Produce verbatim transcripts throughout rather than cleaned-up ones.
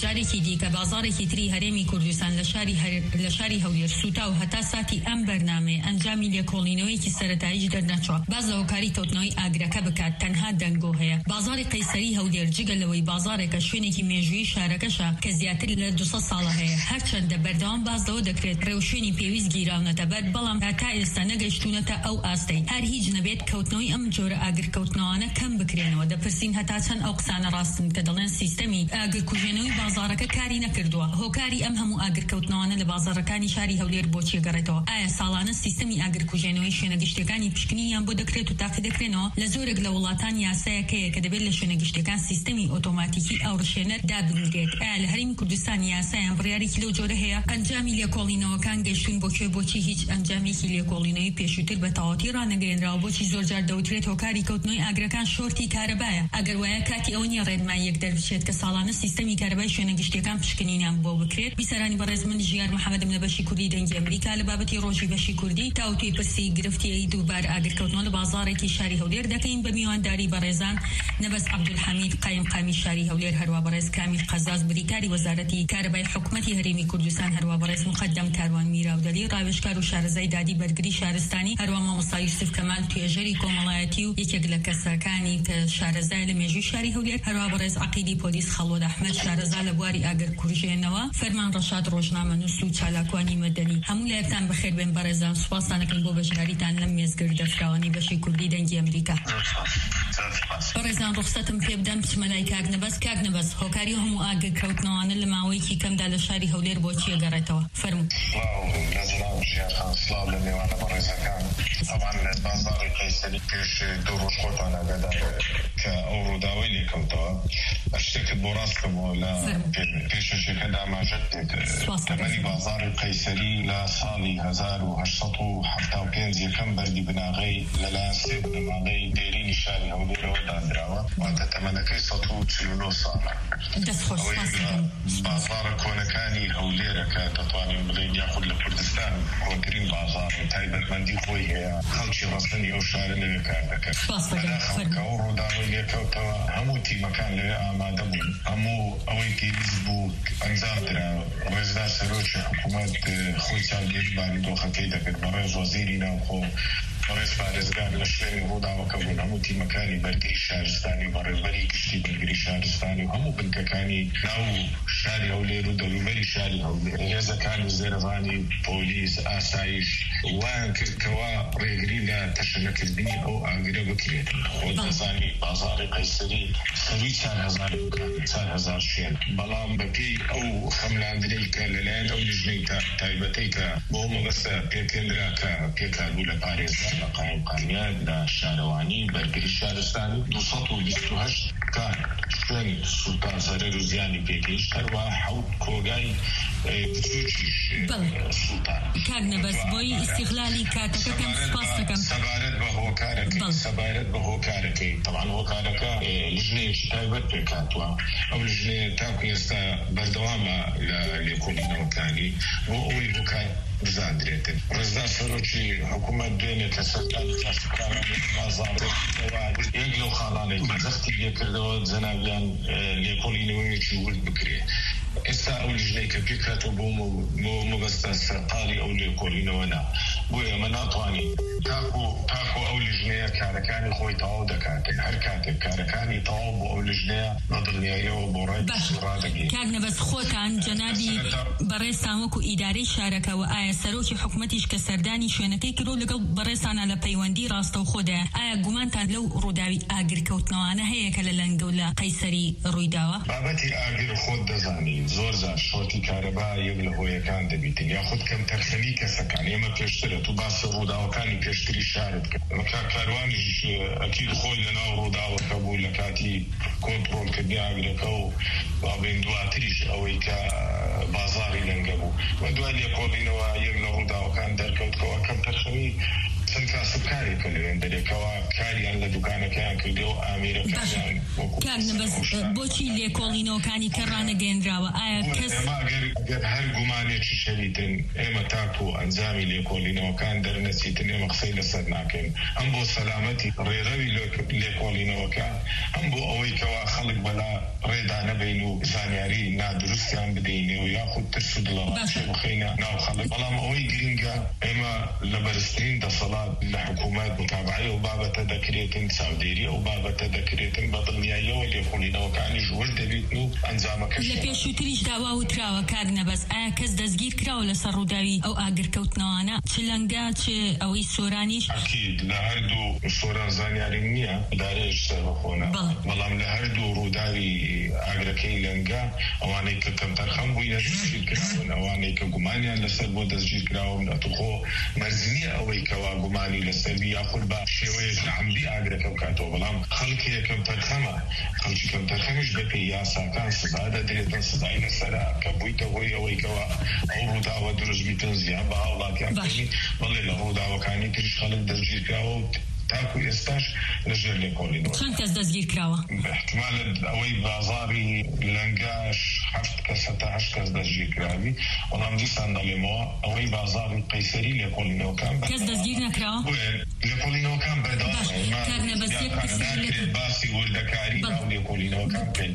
بەشدارێکی دیکە بازارێکی تری هەرێمی کوردستان لە شاری لە شاری هەولێر سوتا و هەتا ساتی ئەم بەرنامەیە ئەنجامی لێکۆڵینەوەیکی سەرەتاییش دەرنەچوە باز لە هۆکاری کەوتنەوەی ئاگرەکە بکات تەنها دەنگۆ هەیە. بازاری قەیسەری هەولێر جگە لەوەی بازارێکە شوێنێکی مێژووی شارەکەشە کە زیاتر لە دووسەد ساڵە هەیە، هەرچەندە بەردەوام باز لەوە دەکرێت ڕێوشوێنی پێویست گیراونەتە بەر بەڵام تا ئێستا نەگەیشتونەتە ئەو ئاستەی هەر هیچ نەبێت کەوتنەوەی ئەم جۆرە ئاگرکەوتنەوەانە کەم بکرێنەوە. دەپرسین هەتا چەند ئەو قسانە ڕاستن کە دەڵێن سیستەمی ئاگرکوژێنەوەی بازارەکە کاری نەکردووە. هۆکاری ئەم هەموو ئاگرکەوتنەوەانە لە بازارەکانی شاری هەولێر بۆچی گەڕێتەوە؟ ئایا ساڵانە سیستەمی ئاگرکوژێنەوەی شوێنەگەشتەکانی پشکنینیان بۆ دەکرێت و تاقی دەکرێنەوە؟ لە زۆرێک لە وڵاتان یاسایەکەیە کە دەبێت لە شوێنەگەشتەکان سیستەمی ئۆتۆماتیکی ئاوڕشێنەر دابنرێت. ئایا لە هەرێمی کوردستان یاسایان بڕیارێکی لەو جۆرە هەیە؟ ئەنجامی لێکۆڵینەوەکان گەیشتون بۆ کوێ بۆچی هیچ ئەنجامێکی لێکۆڵینەوەی پێشووتر بە تەواوەتی ڕانەگەێنراوە؟ بۆچی زۆرجار دەوترێت هۆکاری کەوتنەوەی ئاگرەکان شۆرتی کارەبایە؟ ئەگەر وایە کاتی ئەو نیە ڕێنمای یەک دەربچێت کە ساڵانە سیستەمی کارەبای شوێنەگەشتەکان پشکنینیان بۆ بکرێت. بیسەرانی بەڕێز من ژیار محەممەدم لە بەشی کوردی دەنگی ئەمریکا لە بابەتی ڕۆژی بەشی کوردی تاوتوی پرسی گرفتی دووبار ئاگرکەوتنەوە لە بازارێکی شاری هەولێر دەکەین بە میوانداری بەڕێزان نەبەس عەبدولحەمید قایم قامی شاری هەولێر، هەروە بەڕێز کامیل قەزاز بریکاری وەزارەتی کارەبای حکوومەتی هەرێمی کوردستان، هەروە بەڕێز مقەدەم کاروان میراودەلی ڕاوێژکار و شارەزای دادی بەرگری شارستانی، هەروە مامۆستا یوسف کەمال توێژەری کۆمەڵایەتی و یەکێک لە کەسەکانی کە شارەزای لە مێژووی شاری هەولێر، هەروە بەڕێز عەقیدی پۆلیس خەڵوەد ئەحمەد شارەزا لە بواری ئاگرکوژێنەوە، فەرمان ڕەشاد ڕۆژنامەنووس و چالاکوانی مەدەنی. هەموو لایەکتان بەخێر بێن بەڕێزان، سوپاستان دەکەین بۆ بەشداریتان لەم مێزگرد دەفراوانی بەشی کوردی دەنگی ئەمریکا. بەڕێزان ڕوخسەتم پێ بدەن بچمە لای کاک نەبەس. کاک نەبەس، هۆکاری هەموو ئاگرکەوتنەوەانە لە ماوەیەکی کەمدا لە شاری هەولێر بۆچی گەڕێتەوە؟ فەرموو. لە جناب ژیار خان سڵاو لە نێوانە بەڕێزەکان. طبعا لە بازاڕی قەیسەری پێش دوو ڕۆژ خۆتان ئاگادار کە ئەو ڕووداوەی لێکەوتەوە شتێکت بۆ ڕاستکەمەوە لە پێشەشەکە داماژەت دێت. تەمەنی بازاڕی قەیسەری لە ساڵی هەزار و هەشت سەد و هەفتاد و پێنج یەکەم بەردی بناغەی لەلایەن سێ بنەماڵەی دێرینی شاری هەولێرەوە دانراوە، واتە تەمەنەکەی سەد و چل و نۆ ساڵە. بازاڕە کۆنەکانی هەولێرە کە دەتوانین بڵێن یاخود لە کوردستان کۆنترین بازاڕ تایبەتمەندی خۆی هەیە، خەڵکی ڕەسەنی ئەو شارە لەوێ کار دەکەن. بەداخەوە ئەو ڕووداوەی لێکەوتەوە هەموو تیمەکان لەوێ ئامادە بوون، هەموو ئەوەی پێویست بوو ئەنجام درا. ڕێزدار سەرۆکی حکوومەت خۆی چاودێریبانی دۆخەکەی دەکرد، بەڕێز وەزیری ناوخۆ، بەڕێز پارێزگار لە شوێنی ڕووداوەکە بوون، هەموو تیمەکانی بەرگری شارستانی و بەڕێوەبەری گشتی بەرگری شارستانی و هەموو بنکەکانی ناو شاری هەولێر و دەوروبەری شاری هەولێر، هێزەکانی زێرەڤانی پۆلیس، ئاسایش وایان کردکەوە ڕێگری لە تەشەنەکردنی ئەو ئاگرە بکرێت. خۆ دەزانی بازاڕی قەیسەری سەروی چوار هەزار چوار هەزار شوێن، بەڵام بەپێی ئەو خەملاندنەی کە لەلایەن ئەو لیژنەی تایبەتەی کە بۆ مەبەستە پێکێنرا کە پێکاربوو لە پارێزگار لە قایم قامیان لە شارەوانی بەرگری شارستانی دوو سەد و بیست و هەشت کار شوێن سوڵتان زەرەر و زیانی پێگەیشت، هەروە حەوت کۆگای بچووکیش سوڵتان. کاک نەبەس، بۆی ئیستیغلالی کاتەکەکەم سوپاس دەکەم. سەبارەت بە هۆکارەکەی سەبارەت بە هۆکارەکەی تەمان هۆکارەکە لیژنەیەکی تایبەت پێکاتوە. ئەو لیژنەیە تاکو ئێستا بەردەوامە لە لێکۆڵینەوەکانی بۆ ئەوەی هۆکار بزاندرێتن. ڕێزدار سەرۆکی حکوومەت دوێنێ کە سەردانی کاشتکارانی بازاڕ یەک لەو خاڵانەی کە زەختی لێکردەوە جەنابیان لێکۆڵینەوەیەکی ورد بکرێ. ئێستا ئەو لیژنەی کە پێکاتەوە بۆ مەبەستە سەرقاڵی ئەو لێکۆڵینەوە نا، بۆیە ئەمە ناتوانین تاکو تاکو ئەو لیژنەیە کارەکانی خۆی تەواو دەکاتن. هەر کاتێک کارەکانی تەواو بۆ ئەو لیژنەیە بەدڵنیاییەوە بۆ ڕای ڕادەگەین. کاک نەبەس، خۆتان جەنابی بەڕێستان وەکو ئیدارەی شارەکەوە ئایا سەرۆکی حکوومەتیش کە سەردانی شوێنەکەی کردو لەگەڵ بەڕێستانە لە پەیوەندی ڕاستە و خۆدایە، ئایا گومانتان لەو ڕووداوی ئاگرکەوتنەوەانە هەیە کە لە لەنگە و لە قەیسەری ڕوویداوە؟ بابەتی ئاگر خۆت دەزانی زۆر زار شۆرتی کارەبا یەک لە هۆیەکان دەبیتن، یاخود کەم تەرخەنی کەسەکان. ئێمە پێشترە تو باسی ڕووداوەکانی پێشتری شارت کرد، کاروانیش ئەکید خۆی لەناو ڕووداوەکە بوو لە کاتی کۆنتڕۆڵکردنی ئاگرەکە و بابێن دواتریش ئەوەی کە بازاڕی لەنگە بوو و دوای لێکۆڵینەوە یەک لە ڕووداوەکان دەرکەوتکەوە کەم تەرخەنی چەند کاسبکارێک کە لەوێن دەرێکەوە کاریان لە دوکانەکەیان کردەوە ئامێرەکانیان بۆچی لێکۆڵینەوەکانی کە ڕانەگەێنراوە ئایا کەس ئەگەر هەر گومانێکی شەریتن ئێمە تاکو ئەنجامی لێکۆڵینەوەکان دەرنەچیتن ئێمە قسەی لەسەر ناکەین ئەم بۆ سەلامەتی ڕێڕەوی لێکۆڵینەوەکە ئەم بۆ ئەوەی کەوا خەڵک بەلا ڕێدا نەبین و زانیاری نادروستیان بدەینێ و یاخود ترس و دڵەواشی بخەینە ناو خەڵک بەڵام ئەوەی گرینگە ئێمە لە بەرزترین دەسەڵات لە حکوومەت متابعەی ئەو بابەتە دەکرێتن چاودێری ئەو بابەتە دەکرێتن بە دڵنیاییەوە لێکۆڵینەوەکانی ژوەر دەبێت و ئەنجامەکەش لە پێشووتریش داوا وتراوە کاک نەبەس ئایا کەس دەستگیر کراوە لەسەر ڕووداوی ئەو ئاگرکەوتنەوەانە چ لەنگا چ ئەوەی سۆرانیش ئەکید لە هەردوو سۆران زانیاری نییە دارێژ سەربەخۆنە بەڵام لە هەردوو ڕووداوی ئاگرەکەی لەنگا ئەوانەی کە کەمتەرخەم بووینە دەستگیر کراون ئەوانەی کە گومانیان لەسەر بۆ دەستگیر کراون ئەتوخۆ مەرزنیە ئەوەی کەوا گومانی لەسەروی یاخود بە شێوەیەک لە عەمدی ئاگرەکە بکاتەوە بەڵام خەڵکێ کەمتەرخەمە خەڵکی کەمتەرخەمیش بە پێی یاساکان سزا دەدرێتن سزای لەسەرا کە بوویتە هۆی ئەوەی کەوا ئەو ڕووداوە دروست بیتن زیان بە هاوڵاتیان بکەنی بەڵێ لە ڕووداوەکانی تریش خەڵک دەستگیر کراوە و تاکو ئێستاش لەژێر لێکۆڵینەوە چەند کەس دەستگیر کراوە احتیمالە ئەوەی بازاڕی لەنگاش هەفت کەس هەتا هەشت کەس دەستگیر کراوی بەڵام دیسان دەڵێمەوە ئەوەی بازاڕی قەیسەری لێکۆڵینەوەکان کەس دەستگیر نەکراوە لێکۆڵینەوەکان بەرداوامناکرێت باسی وردەکاری ناو لێکۆڵینەوەکان بکەین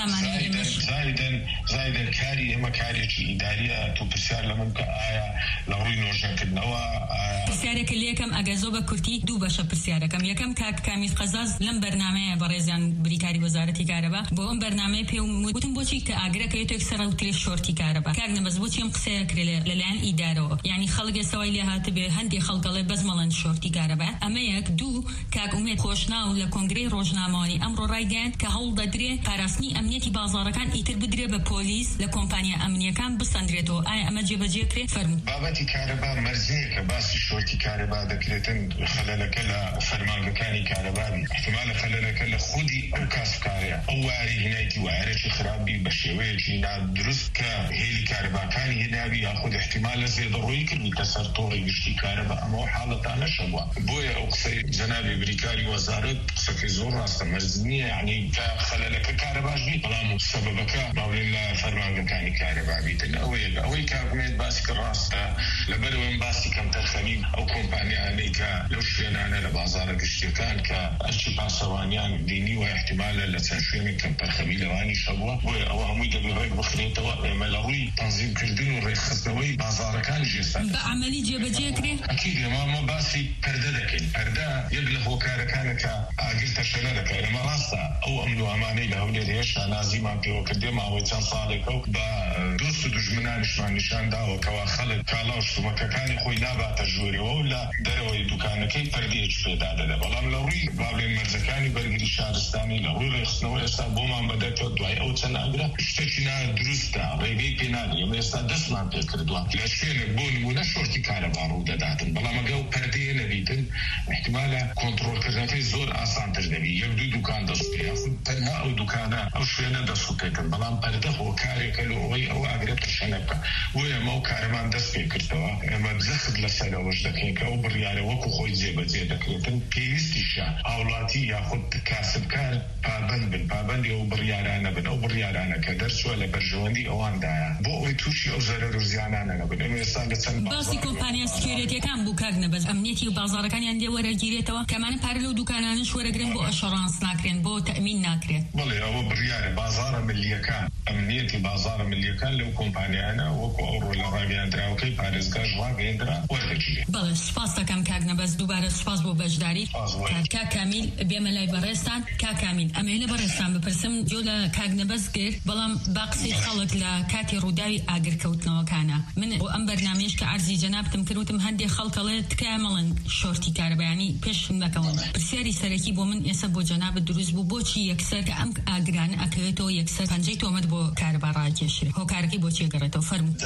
زایدەن زایدەن کاری ئێمە کارێکی ئیداریە تو پرسیار لە من کە ئایا لە ڕووی نۆژەکردنەوە پرسیارێکە لێکم ئەگەزۆ بە کورتی دوو بەشە پرسیارەکەم یەکەم کاک کامیل قەزاز لەم بەرنامەیە بەڕێزیان بریکاری وەزارەتی کارەبا بۆ ئەم بەرنامەیە پێم وتم بۆچی کە ئاگرەکەوێتێک سەر و ترێ شۆرتی کارەبا کاک نەبەس بۆچی ئەم قسەیە کرێ لەلایەن ئیدارەوە یعنی خەڵک سەوای لێ هاتبێ هەندێک خەڵگەڵێ بەس مەڵەن شۆرتی کارەبا ئەمە یەک دوو کاک ئومێد خۆشناو لە کۆنگرەی ڕۆژنامەوانی ئەمڕۆ ڕایگەیاند کە هەوڵ دەدرێ پاراستنی ئەمنیەتی بازاڕەکان ئیتر بدرێ بە پۆلیس لە کۆمپانیا ئەمنیەکان بسەندرێتەوە ئایا ئەمە جێبەجێ کرێ فەرموو بابەتی کارەبا مەرزەیە کە باسی شۆرتی کارەبا دەکرێتن خەلەلەکە لە فەرمانگەکانی کارەبابی احتیمالە خەلەلەکە لە خودی ئەو کاسبکارەیە ئەو واری هێنایەتی وایرێکی خراپی بە شێوەیەکی نادروست کە هێلی کارەباکانی هێناوی یاخود احتیمالە زێدەڕۆیی کردیتە سەر تۆڕی گشتی کارەبا ئەمەوە حاڵەتانە شەوە بۆیە ئەو قسەی جەنابی بریکاری وەزارەت قسەکەی زۆر ڕاستە مەرز نییە یعنی کە خەلەلەکە کارەباش بی بەڵام سەبەبەکە باڵێن لە فەرمانگەکانی کارەبابیتن ئەوەیە ئەوەی کاکومێت باسی کە ڕاستە لەبەرەوەم باسی کەمتەرخەمی ئەو کۆمپانیانەی کە لەو شوێنانە لە بازاڕە گشتیەکان کە ئەرچی پاسەوانیان دینی و احتیمالە لە چەند شوێنێک کەمتەرخەمی لەوانی شەبووە بۆیە ئەوە هەمووی دەبێ ڕێک بخرێتەوە ئێمە لە ڕووی تەنزیمکردن و ڕێکخستنەوەی بازاڕەکان ژێستان بە عەمەلی جێبەجێ کرێ ئەکید ئێمە باسی پەردە دەکەین پەردە یەک لە هۆکارەکانە کە ئاگر تەشەنە دەکەین ئەمە ڕاستە ئەو ئەمن و ئەمانەی لە هەولێر هێشتا نازیمان پێوە کردێ ماوەی چەند ساڵێکە و بە دۆست و دوژمنانیشمان نیشان داوە کەوا خەڵک کاڵا و شتومەکەکانی خۆی ناباتە ژوورەوە و لە دەرەوەی دوکانەکەی پەردەیەک پێدا دەدە بەڵام لە ڕووی بابلێن مەرزەکانی بەرگری شارستانی لە ڕووی ڕێخستنەوە ئێستا بۆمان بەدەکەوە دوای ئەو چەند ئاگرە شتێکی نادروستە ڕێگەی پێ نادەین ئێمە ئێستا دەستمان پێ کردووە لە شوێنێک بۆ نمونە شۆرتی کارەبا ڕوو دەداتن بەڵام ئەگە ئەو پەردەیە نەبیتن احتیمالە کۆنتڕۆڵکردنەکەی زۆر ئاسانتر دەبی یەک دوو دوکان دەست پێ یاخود تەنها ئەو دوکانە ئەو شوێنە دەست پێکردن بەڵام پەردە هۆکارێکە لە ئەوەی ئەو ئاگرە تشەنە بکە بۆیە ئەمە ئەو کارەمان دەست پێ کردەوە ئێمە زەخت لەسەرەوەش دەکەین کە ئەو بڕیارە وەکو خۆی جێبەجێ دەکرێتن پێویستیشە هاوڵاتی یاخود کاسبکار پابند بن پابندی ئەو بڕیارانە بن ئەو بڕیارانە کە دەرچووە لە بەرژەوەندی ئەواندایە بۆ ئەوەی تووشی ئەو زەرەر و زیانانە نەبن ئێمە ئێستا لە چەند باسی کۆمپانیا سکیۆریتیەکان بوو کاک نەبەس ئەمنیەتی و بازاڕەکانیان دێ وەرەگیرێتەوە کەمانە پارە لەو دوکانانش وەرەگرن بۆ ئەشەڕانس ناکرێن بۆ تەئمین ناکرێت بەڵێ ئەوە بڕیارە بازاڕە ملیەکان ئەمنیەتی بازاڕە ملیەکان لەو کۆمپانیانە وەکو ئەو ڕۆ لە ڕاگەیاندراوەکەی پارێزگاش ڕاگەیاندرا وەرەگیرێت بەڵێ سوپاس دەکەم کاک نەبەس دووبارە سوپاس بۆ بەشداری کاک کامیل بێمە لای بەڕێستان کاک کامیل ئەمە لە بەڕێستان بپرسم جۆ لە کاک نەبەس کرد بەڵام باقسی خەڵک لە کاتی ڕووداوی ئاگرکەوتنەوەکانە من بۆ ئەم بەرنامەیەش کە عەرزی جەنابتم کردوتم هەندێک خەڵکەڵێ تکایە مەڵن شۆرتی کارەبایانی پێش نەکەون پرسیاری سەرەکی بۆ من ئێستا بۆ جەنابت دروست بوو بۆچی یەکسەر کە ئەم ئاگرانە ئەکەوێتەوە یەکسەر پەنجەی تۆمەت بۆ کارەبا ڕاکێشرێ هۆکارەکەی بۆچی ئەگەڕێتەوە فەرموو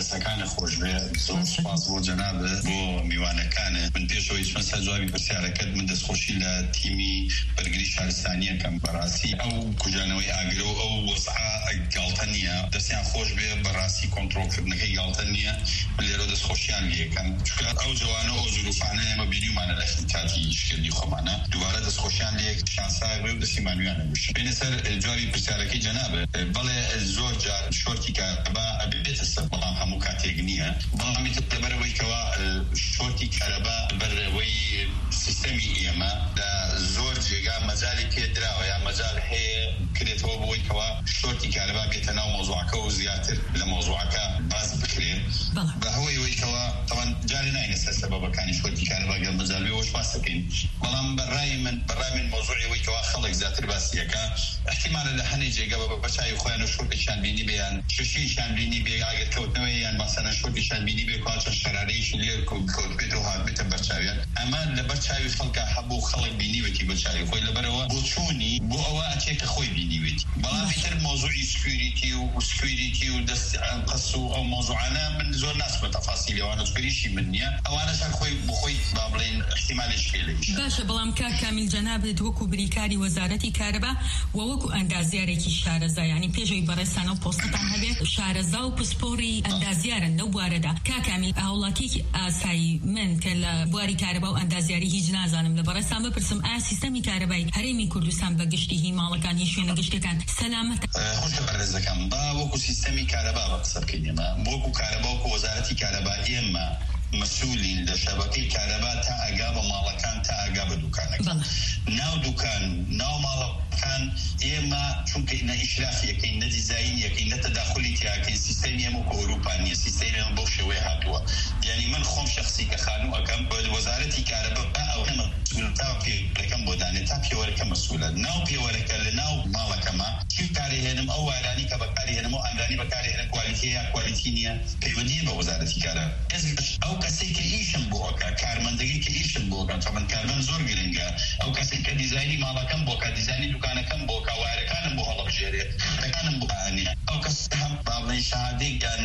دەسەکانە خۆش بێ. زۆر سپاس بۆ جەنابە بۆ میوانەکانە. من پێشەوەی چمە سەر جوابی پرسیارەکەت من دەستخۆشی لە تیمی بەرگری شارستانیەکەم بەڕاستی ئەو کوژانەوەی ئاگرە و ئەو وەزعە گاڵتە نییە، دەستیان خۆش بێ بەڕاستی کۆنتڕۆڵکردنەکەی گاڵتە نییە. من لێرە دەستخۆشیان لێکەم چونکە ئەو جوانە ئەو زروفانە ئێمە بیریمانە لە کاتی شکردنی خۆمانە دووبارە دەستخۆشیان لێک شانسای ڕێ و دەستیمانویانە بوشن. بێنە سەر جوابی پرسیارەکەی جەنابە بەڵێ زۆر جار شۆرتی کارەبا ئەبێتە سەر بەڵام هەموو کاتێک نییە. بەڵامی تر لەبەرەوەی کەوا شۆرتی کارەبا بەرەوەی سیستەمی ئێمە لە زۆر جێگا مەجالی پێدراوە یا مەجال هەیە کرێتەوە بۆی کەوا شۆرتی کارەبا بێتە ناو مۆزوعەکە و زیاتر لە مۆزوعەکە باز بکرێت بە هەوەی ئەوەی کەوا تەوان جارێ ناینە سەر سەبەبەکانی شۆرتی کارەبا گەڵ مەجال بێ وەش باس دەکەین. بەڵام بەڕای من بەڕای من مۆزوعی ئەوەی کەوا خەڵک زیاتر باسیەکە احتیمالە لە هەنێ جێگە بە چاوی خۆیان و شۆرتێکیان بینی بێیان شەشیشیان بینی بێ ئاگرکەوتنەوەی یان باسەنە شۆرتێکیان بینی بێ کواچە شەرارەیەکی لێ کەوت بێت و هات بێتە بەرچاویان. ئەمە لە بەرچاوی خەڵکە هەبوو خەڵک بینیوێتی بەرچاوی خۆی لەبەرەوە بۆ چوونی بۆ ئەوە ئەچێکە خۆی بینیوێتی. بەڵام تر مۆزوعی سکیوریتی و سکیوریتی و دەست قەس و ئەو مۆزوعانە من زۆر ناسمە تەفاسیلی ئەوانە سکیوریشی من نییە، ئەوانەشان خۆی بۆ خۆی با بڵێن احتیمالیش پێلەیش. باشە بەڵام کار کامیل جەنابێت وەکو بریکاری وەزارەتی کارەبا و وەکو ئەندازیارێکی شارەزا یعنی پێشەوەی بەڕێستانە و پۆستتان هەبێت شارەزا و پسپۆری ئەندازیارن لەو بوارەدا. کا کامیل هاوڵاتیەکی ئاسایی من کە لە بواری کارەبا و ئەندازیاری هیچ نازانم لە بەڕێستان بپرسم ئایا سیستەمی کارەبای هەرێمی کوردستان بە گشتی هی ماڵەکان هی شوێنە گشتەکان سەلامەتە؟ خۆشە بەڕێزەکەم با وەکو سیستەمی کارەبا بە قسە بکەین. ئێمە وەکو کارەبا وەکو وەزارەتی کارەبا ئێمە مەسئولین لە شەبەکەی کارەبا تا ئەگا بە ماڵەکان تا ئەگا بە دوکانەکە. ناو دوکان ناو ماڵەکان ئێمە چونکە نە ئیشرافیەکەین نە دیزاینیەکەین نە تەداخلی تیاکەین سیستەمی ئێمە وەکو ئەوروپا نییە، سیستەمی ئێمە بەو شێوەیە هاتووە. یعنی من خۆم شەخسی کە خانوو ئەەکەم بە وەزارەتی کارەبا ئەو نەمە تا پێوەرەکەم بۆ دانێت تا پێوەرەکە مەسئولە. ناو پێوەرەکە لە ناو ماڵەکەمە چی کاریهێنم ئەو وارانی کە بەکاریهێنم و ئەندانی بەکاریهێنم کوالیتی یا کوالیتی نییە پەیوەندیە بە وەزارەتی کارە. ئەو کەسێک کە ئیشم بۆ ئەکا کارمەندەکەی کە ئیشم بۆ ئەکەم چەمەند کارمەند زۆر گرنگە، ئەو کەسێک کە دیزاینی ماڵەکەم بۆ کە دیزاینی دوکانەکەم بۆ کە وایرەکانم بۆ هەڵەبژێرێ خەتەکانم بۆ ئانێ ئەو کەس هەم با بڵێن شەهادەی یان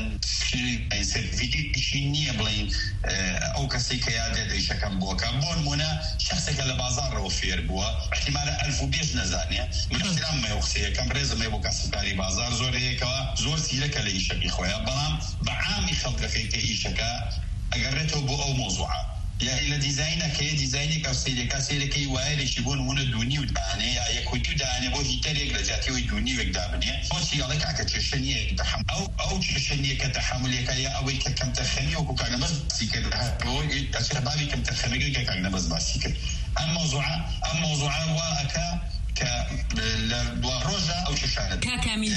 سەرتیفیکێتیشی نییە بڵێن ئەو کەسێک کە یادێت ئیشەکەم بۆ ئەکا. بۆ نمونە شخصێکە لە بازاڕەوە فێر بووە احتیمالە ئەلف و بێژ نەزانێ من احترام مێ و قسەیەکەم ڕێزمێ بۆ کەسبکاری بازار زۆر هەیەکەوە زۆر سیرەکە لە ئیشەکەی خۆیان، بەڵام بە عامی خەڵکەکەی کە ئیشەکە ئەگەڕێتەوە بۆ ئەو مۆزوعە یا لە دیزاینەکەی دیزاینێک ئەو سیرەکە سیرەکەی وایرێکی بۆ نمونە دوونی و دانێ یا یەک و دوو دانێ بۆ هیتەرێک لە جاتیەوەی دوونیوێک دابنێ بۆچی ئەڵێ کاکە کێشە نییە تەحەمل ئەو ئەو کێشە نییە کە تەحەملێکە یا ئەوەی کە کەم تەرخەمی وەکو کاگنەبەز باسی کرد ئەچێتە بابی کەم تەرخەمەکەی کە کاگنەبەز باسی کرد. ئەم مۆزوعە ئەم مۆزوعە وا ئەکا کە لە دوا ڕۆژە ئەو کێشانە کاکامیل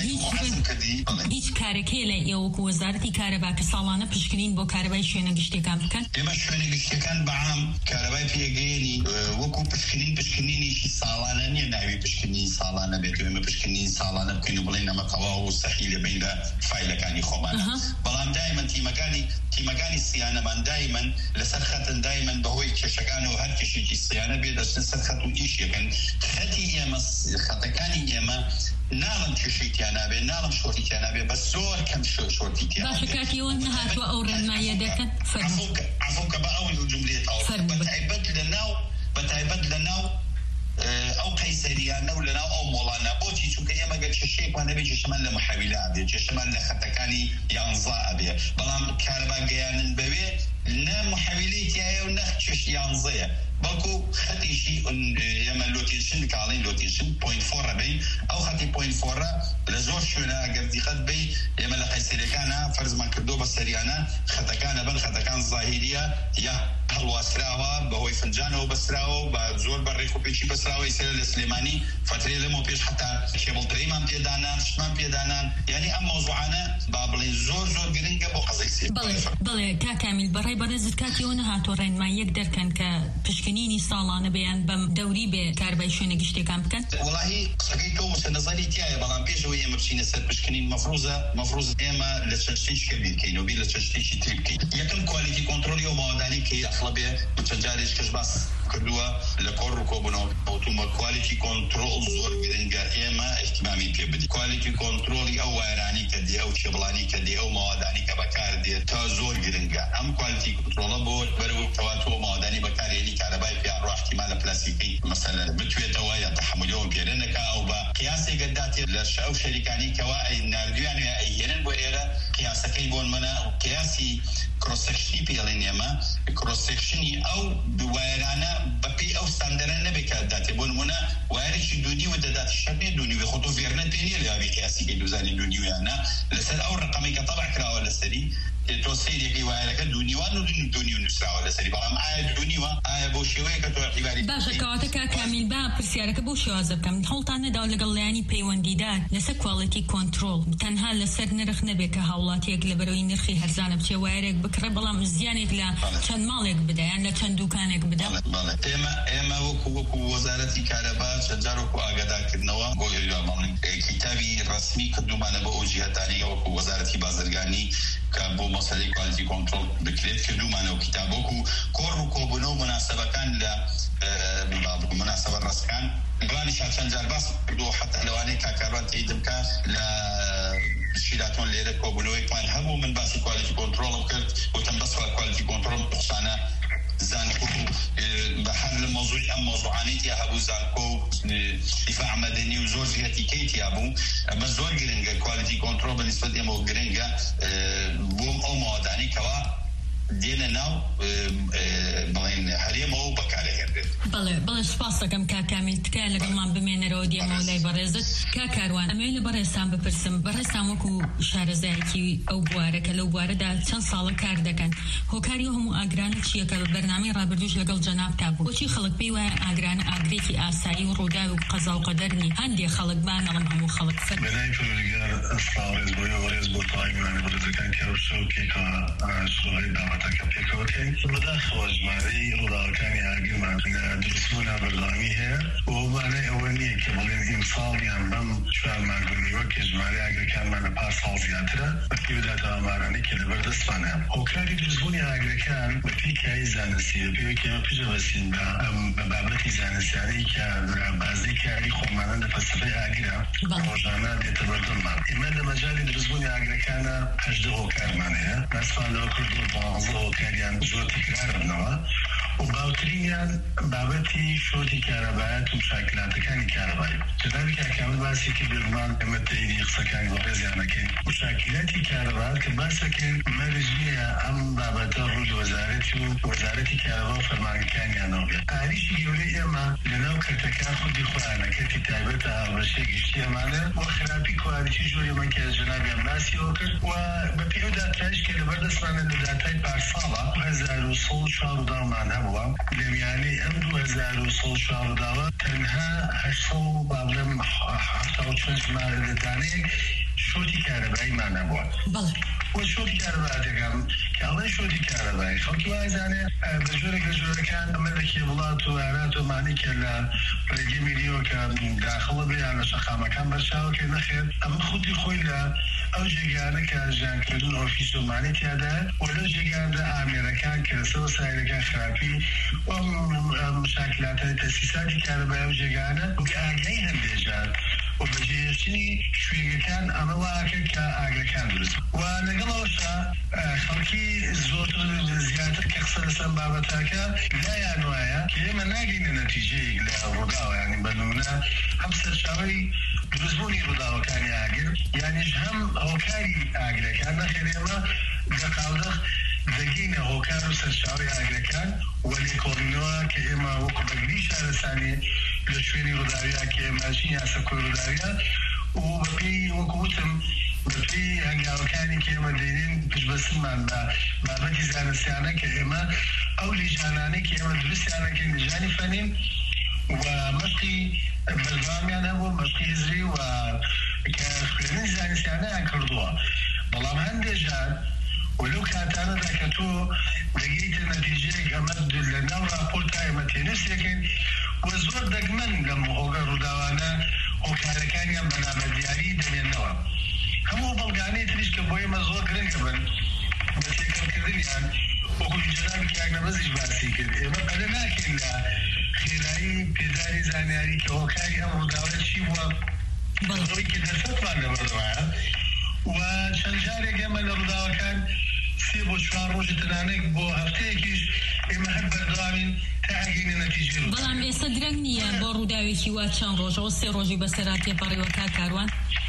هیچ کارێکەیە لە ئێوەکو وەزارەتی کارەبا کە ساڵانە پشکنین بۆ کارەبای شوێنە گشتەکان بکەن؟ ئێمە شوێنە گشتەکان بەعام کارەبای پێگەیەنی وەکو پشکنین پشکنینیشی ساڵانە نییە ناوی پشکنین ساڵانە بێت و ئێمە پشکنین ساڵانە بکەین و بڵێن ئەمە تەواو و سەحی لەبیندا فایلەکانی خۆمانە. بەڵام دایمەن تیمەکانی تیمەکانی سیانەمان دایمەن لەسەر خەتن دایمەن بەهۆی کێشەکان و هەر کێشێکی سیانە بێ دەچنە سەر خەت و ئیشێکن. خەتی ئێمە خەتەکانی ئێمە ناڵم کێشەیتیان نابێ ناڵم شۆرتیتیان نابێ بە زۆر کەم شۆرتیتیان. باشە کاتیەوە نەهاتوە ئەو ڕێنماییە دەکەن عەفوکە بە ئەو جوملێتەوە بەتایبەت لەناو بەتایبەت لەناو ئەو قەیسەریانە و لەناو ئەو مۆڵانە بۆچی چونکە ئێمە گەر کێشەیەکمان هەبێ کێشەمان لە محەویلە ئەبێ کێشەمان لە خەتەکانی یانزا ئەبێ، بەڵام کارەبا گەیانن بەوێ نە محەویلەی تایە و نە کێش یانزەیە بەڵکو خەتیشی ئێمە لۆکیشن کاڵین لۆکیشن پۆینت فۆڕە بین ئەو خەتی پۆینت فۆڕە لە زۆر شوێنە ئەگەر دیقەت بی ئێمە لە قەیسەریەکانە فەرزمان کردو بە سەریانە خەتەکانە بن خەتەکان زاهیریە یا هەڵواسراوە بەهۆی فنجانەوە بەسراوە و بە زۆر بە ڕێکوپێکی بەسراوە ئیسەر لە سلێمانی فترەی لەمەوە پێش حتا کێبڵترەیمان پێدانان شتمان پێدانان یعنی ئەم مۆزوعانە با بڵێن زۆر زۆر گرنگە بۆ قەزێک سێ. بڵێ کاکامیل بەڕێ بەڕێزت کاتیەوە نەهاتوە ڕێنماییەک دەرکەن کە پشکنینی ساڵانە بێیان بەم دەوری بێ کارەبای شوێنە گشتەکان بکەن؟ وەڵاهی قسەکەی تۆ متەنەزەری تایە، بەڵام پێشەوەی ئێمە بچینە سەر پشکنین مەفروزە مەفروز ئێمە لە چەند شتێکی بکەین و بیر لە چەند شتێکی تر بکەین. یەکەم کوالیتی کۆنتڕۆلی و ماوەدانی کە ئەخڵە بێ چەند جارێک کەس باس کردووە لە کۆڕ و کۆبوونەوە ئۆتۆمە کوالیتی کۆنتڕۆل زۆر گرنگە ئێمە احتیمامی پێ بدی. کوالیتی کۆنتڕۆلی ئەو وایرانی کە دێ ئەو کێبڵانی کە دێ ئەو ماوەدانی کە بەکار بەکاردێت تا زۆر گرنگە ئەم کوالیتی کنترۆڵە بۆ بەرەو کەواتۆ مادانی بەکارێنی کارەبای پیاڕۆ احتیمالە پلاستیکی مەسەلەن بتوێتەوە یا تەحملەوە پێرە نەکا ئەو بە قیاسێکە داتێت لە شەو شەریکانی کەوا ئەی نردویان یا ئەیهێنن بۆ ئێرە قیاسەکەی بۆن منە قیاسی کرۆسەکشنی پێڵێن ئێمە کرۆسەکشنی ئەو وایرانە بەپێی ئەو ستاندەرە نەبێت کە داتێ بۆ نمونە وایرێکی دوونیوە دەداتی شەبێ دوونیوێ خۆتۆ فێرنە پێنیە لە ئاوی قیاسیکەی دوزانی دوونیویانە لەسەر ئەو ڕقەمەی کە تەبع کراوە لەسەری تۆ سەیرێکی وایرەکە دوونیوان و دوونی و نووسراوە لەسەری بەڵام ئایا دوونیوە ئایا بۆ شێوەیە کە تۆ اعتیباری باشە کەواتە کا کامیل با پرسیارەکە بۆ شێوازە بکەم هەوڵتان نەداوە لەگەڵ لایانی پەیوەندیدار لەسەر کواڵیتی کۆنترۆڵ تەنها لەسەر نرخ نەبێت کە هاوڵاتیەک لە بەرەوەی نرخی هەرزانە بچێ وایرێک بکڕە بەڵام زیانێک لە چەند ماڵێک بدە یان لە چەند دوکانێک بدە ئێمە ئێمە وەکو وەکو وەزارەتی کارەبا چەندجار وەکو ئاگادارکردنەوە بۆ کتابی ڕسمی کردومانە بۆ ئەو جیهەتانیە وەکو وەزارەتی بازرگانی کە بۆ مەسەلەی کوالیتی کۆنترۆڵ بکرێت کردومانەوە کتابۆک و کۆڕ و کۆبوونەوە مناسەبەکان لە مناسەبە ڕستەکان گوانی چەند جار باس کردو حتا لەوانەیە کاکاروان تێیدم کە لە تشکیلاتۆن لێرە کۆبوونەوەیمان هەبوو من باسی کوالیتی کۆنترۆڵم کرد وتم بەس کوالیتی کۆنترۆڵ قسانە زانکۆ بەحال لە مۆزوعی ئەم مۆزوعانەی تیا هەبوو زانکۆ و دیفاع مەدەنی و زۆر جهەتیکەی تیا بوو ئەمە زۆر گرنگە کوالیتی کۆنترۆڵ بەنسبەت ئێمە گرنگە بۆم ئەو ماوەدانی کەوا دێنە ناو بڵێن هەرێمەوە بەکارەهێنرێت. بەڵێ بەڵێ سوپاس دەکەم کا کامیل تکایە لەگەڵمان بمێنەرەوە دێمەوە لای بەڕێزت کا کاروان ئەمەوێ لە بەڕێستان بپرسم بەڕێستان وەکو شارەزایەکی ئەو بوارەکە لەو بوارەدا چەند ساڵە کار دەکەن هۆکاری هەموو ئاگرانە چییە کە بەرنامەی ڕابردووش لەگەڵ جەنابتا بوو بۆچی خەڵک پێی وایە ئاگرانە ئاگرێکی ئاسایی و ڕووداوی و قەزا و قەدەرنی هەندێک خەڵک بانەڵم هەموو خەڵک فەر بەلای پەروەردگار ئەسڵاوێز بۆ وەڕێز بۆ تاوانیمانە بەڕێزەکان کێڕشەوکێکە سوڵەی داوەتەکە پێکەوەکەین بەداخەوە ژمارەی ڕووداوەکانی ئاگرمان لە دروستبوونا بەردەوامی هەیە و مانای ئەوە نییە کە بڵێن ئیمساڵیان بەم چوار مانگونیوە کە ژمارەی ئاگرەکانمان لە پاس ساڵ زیاترە بەپێودا ئامارانەی کە لەبەردەستمانە هۆکاری دروستبوونی ئاگرەکان بەپێی کاری زانستی بەپێوەی ئێمە پێشەوەستین بە بابەتی زانستیانەی کە بازەی کاری خۆمانە لە فەلسەفەی ئاگرە ڕۆژانە دێتە بەردەممان ئێمە لە مەجالی دروستبوونی ئاگرەکانە هەژدە هۆکارمان هەیە ناسپانەوە کردو پانزدە هۆکاریان زۆر تکرارە بنەوە و باوترینیان بابەتی شۆتی کارەبایەت و مشاکلاتەکانی کارەبایی جەنابی کاکامل باسی کرد بێگومان ئێمە تەیدی قسەکانی بۆ ڕێزیان دەکەین مشاکلاتی کارەبایەت کە باسەکەین مەرج نییە ئەم بابەتە ڕووی لە وەزارەتی و وەزارەتی کارەبا و فەرمانگەکانیانەوە بێت ئاریشی گەورەی ئێمە لەناو کەرتەکان خودی خۆیانە کەرتی تایبەتە هاوبەشەی گشتی ئەمانە و خراپی کوالیتی ژۆری من کە جەنابیان باسیەوە کرد و بەپێی ئەو داتایش کە لەبەردەستمانە لە داتای پارساڵە هەزار و سەد و چوار ڕووداومان هەبووە لە میانەی ئەم دوو هەزار و سەد و چوار ڕووداوە تەنها هەشت سەد با بڵێم هەفتاد و چوار ژمارە لەدانەیەک شۆتی کارەباییمان هەبووە وە شۆتی کارەبایی دەکەم کە ئەڵێ شۆتی کارەبایی خەڵکی وازانێ بە ژۆرێک لە ژۆرەکان ئەمە لە کێبڵات و ئارات و مانیکە لە ڕێگەی میلیۆ کە داخڵە بێیان لە شەقامەکان بەرچاوەکە نەخێت ئەمە خودی خۆی لە ئەو جێگانە کە ژیانکردن ئۆفیس و مانی تیادا و لەو جێگاندا ئامێرەکان کە لەسەر سایرەکان خراپی مشاکلاتە تەسیساتی کارەبایی و جێگانە ئاگای هەندێژار و بەجێهێشتنی شوێنگەکان ئەمە واکە کە ئاگرەکان دروست و لەگەڵەوەشە خەڵکی زۆرتر زیاتر کە قسە لەسەر بابەتاکە لایان وایە کە ئێمە ناگەینە نەتیجەیەک لە ڕووداوە یانی بە نمونە هەم سەرچاوەی دروستبوونی ڕووداوەکانی ئاگر یانیش هەم هۆکاری ئاگرەکان نەخێر ئێمە دەقاودەخ دەگەینە هۆکار و سەرچاوی ئاگرەکان و لێکۆڵینەوە کە ئێمە وەکو بەگری شارەسانی لە شوێنی ڕووداویە کە ئێمەچین یاسەکۆی ڕووداویە و بەپێی وەکو وتم بەپێی هەنگاوەکانی کە ئێمە دەینین پشبەستمان بە بابەتی زانستیانە کە ئێمە ئەو لیژانانەی کە ئێمە دروستیانەکەین لیژانی فەنین و مەشقی بەردەوامیان هەبوو مەشقی هزری و کە خوێندنی زانستیانەیان کردووە بەڵام هەندێک جار ولو کاتانەدا کە تۆ دەگەیتە نەتیجەیەک ئەمە لە ناو راپۆرتا ئێمە تێنووسێکین و زۆر دەگمەن لەم هۆگە ڕووداوانە هۆکارەکانیان بەنامەردیاری دەمێنەوە هەموو بەڵگانەی تریش کە بۆ ئێمە زۆر گرنگە بن بە تێکەڵکردنیان وەکوی جەنابی کاکنەبەزیش باسی کرد ئێمە بەلە ناکەین لە خێرایی پێداری زانیاری کە هۆکاری ئەم ڕووداوە چی بووە بەڵەوەی کە دەسەتمان لەبەردەوایە و چەند جارێک ئێمە لە ڕووداوەکان سێ بۆ چوار ڕۆژی تەنانەت بۆ هەفتەیەکیش ئێمە هەر بەردەوامین تا ئەگەینە نەتیجە. بەڵام ئێستا درەنگ نییە بۆ ڕووداوێکی وا چەند ڕۆژەوە سێ ڕۆژی بەسەرا تێپەڕیوە کا کاروان؟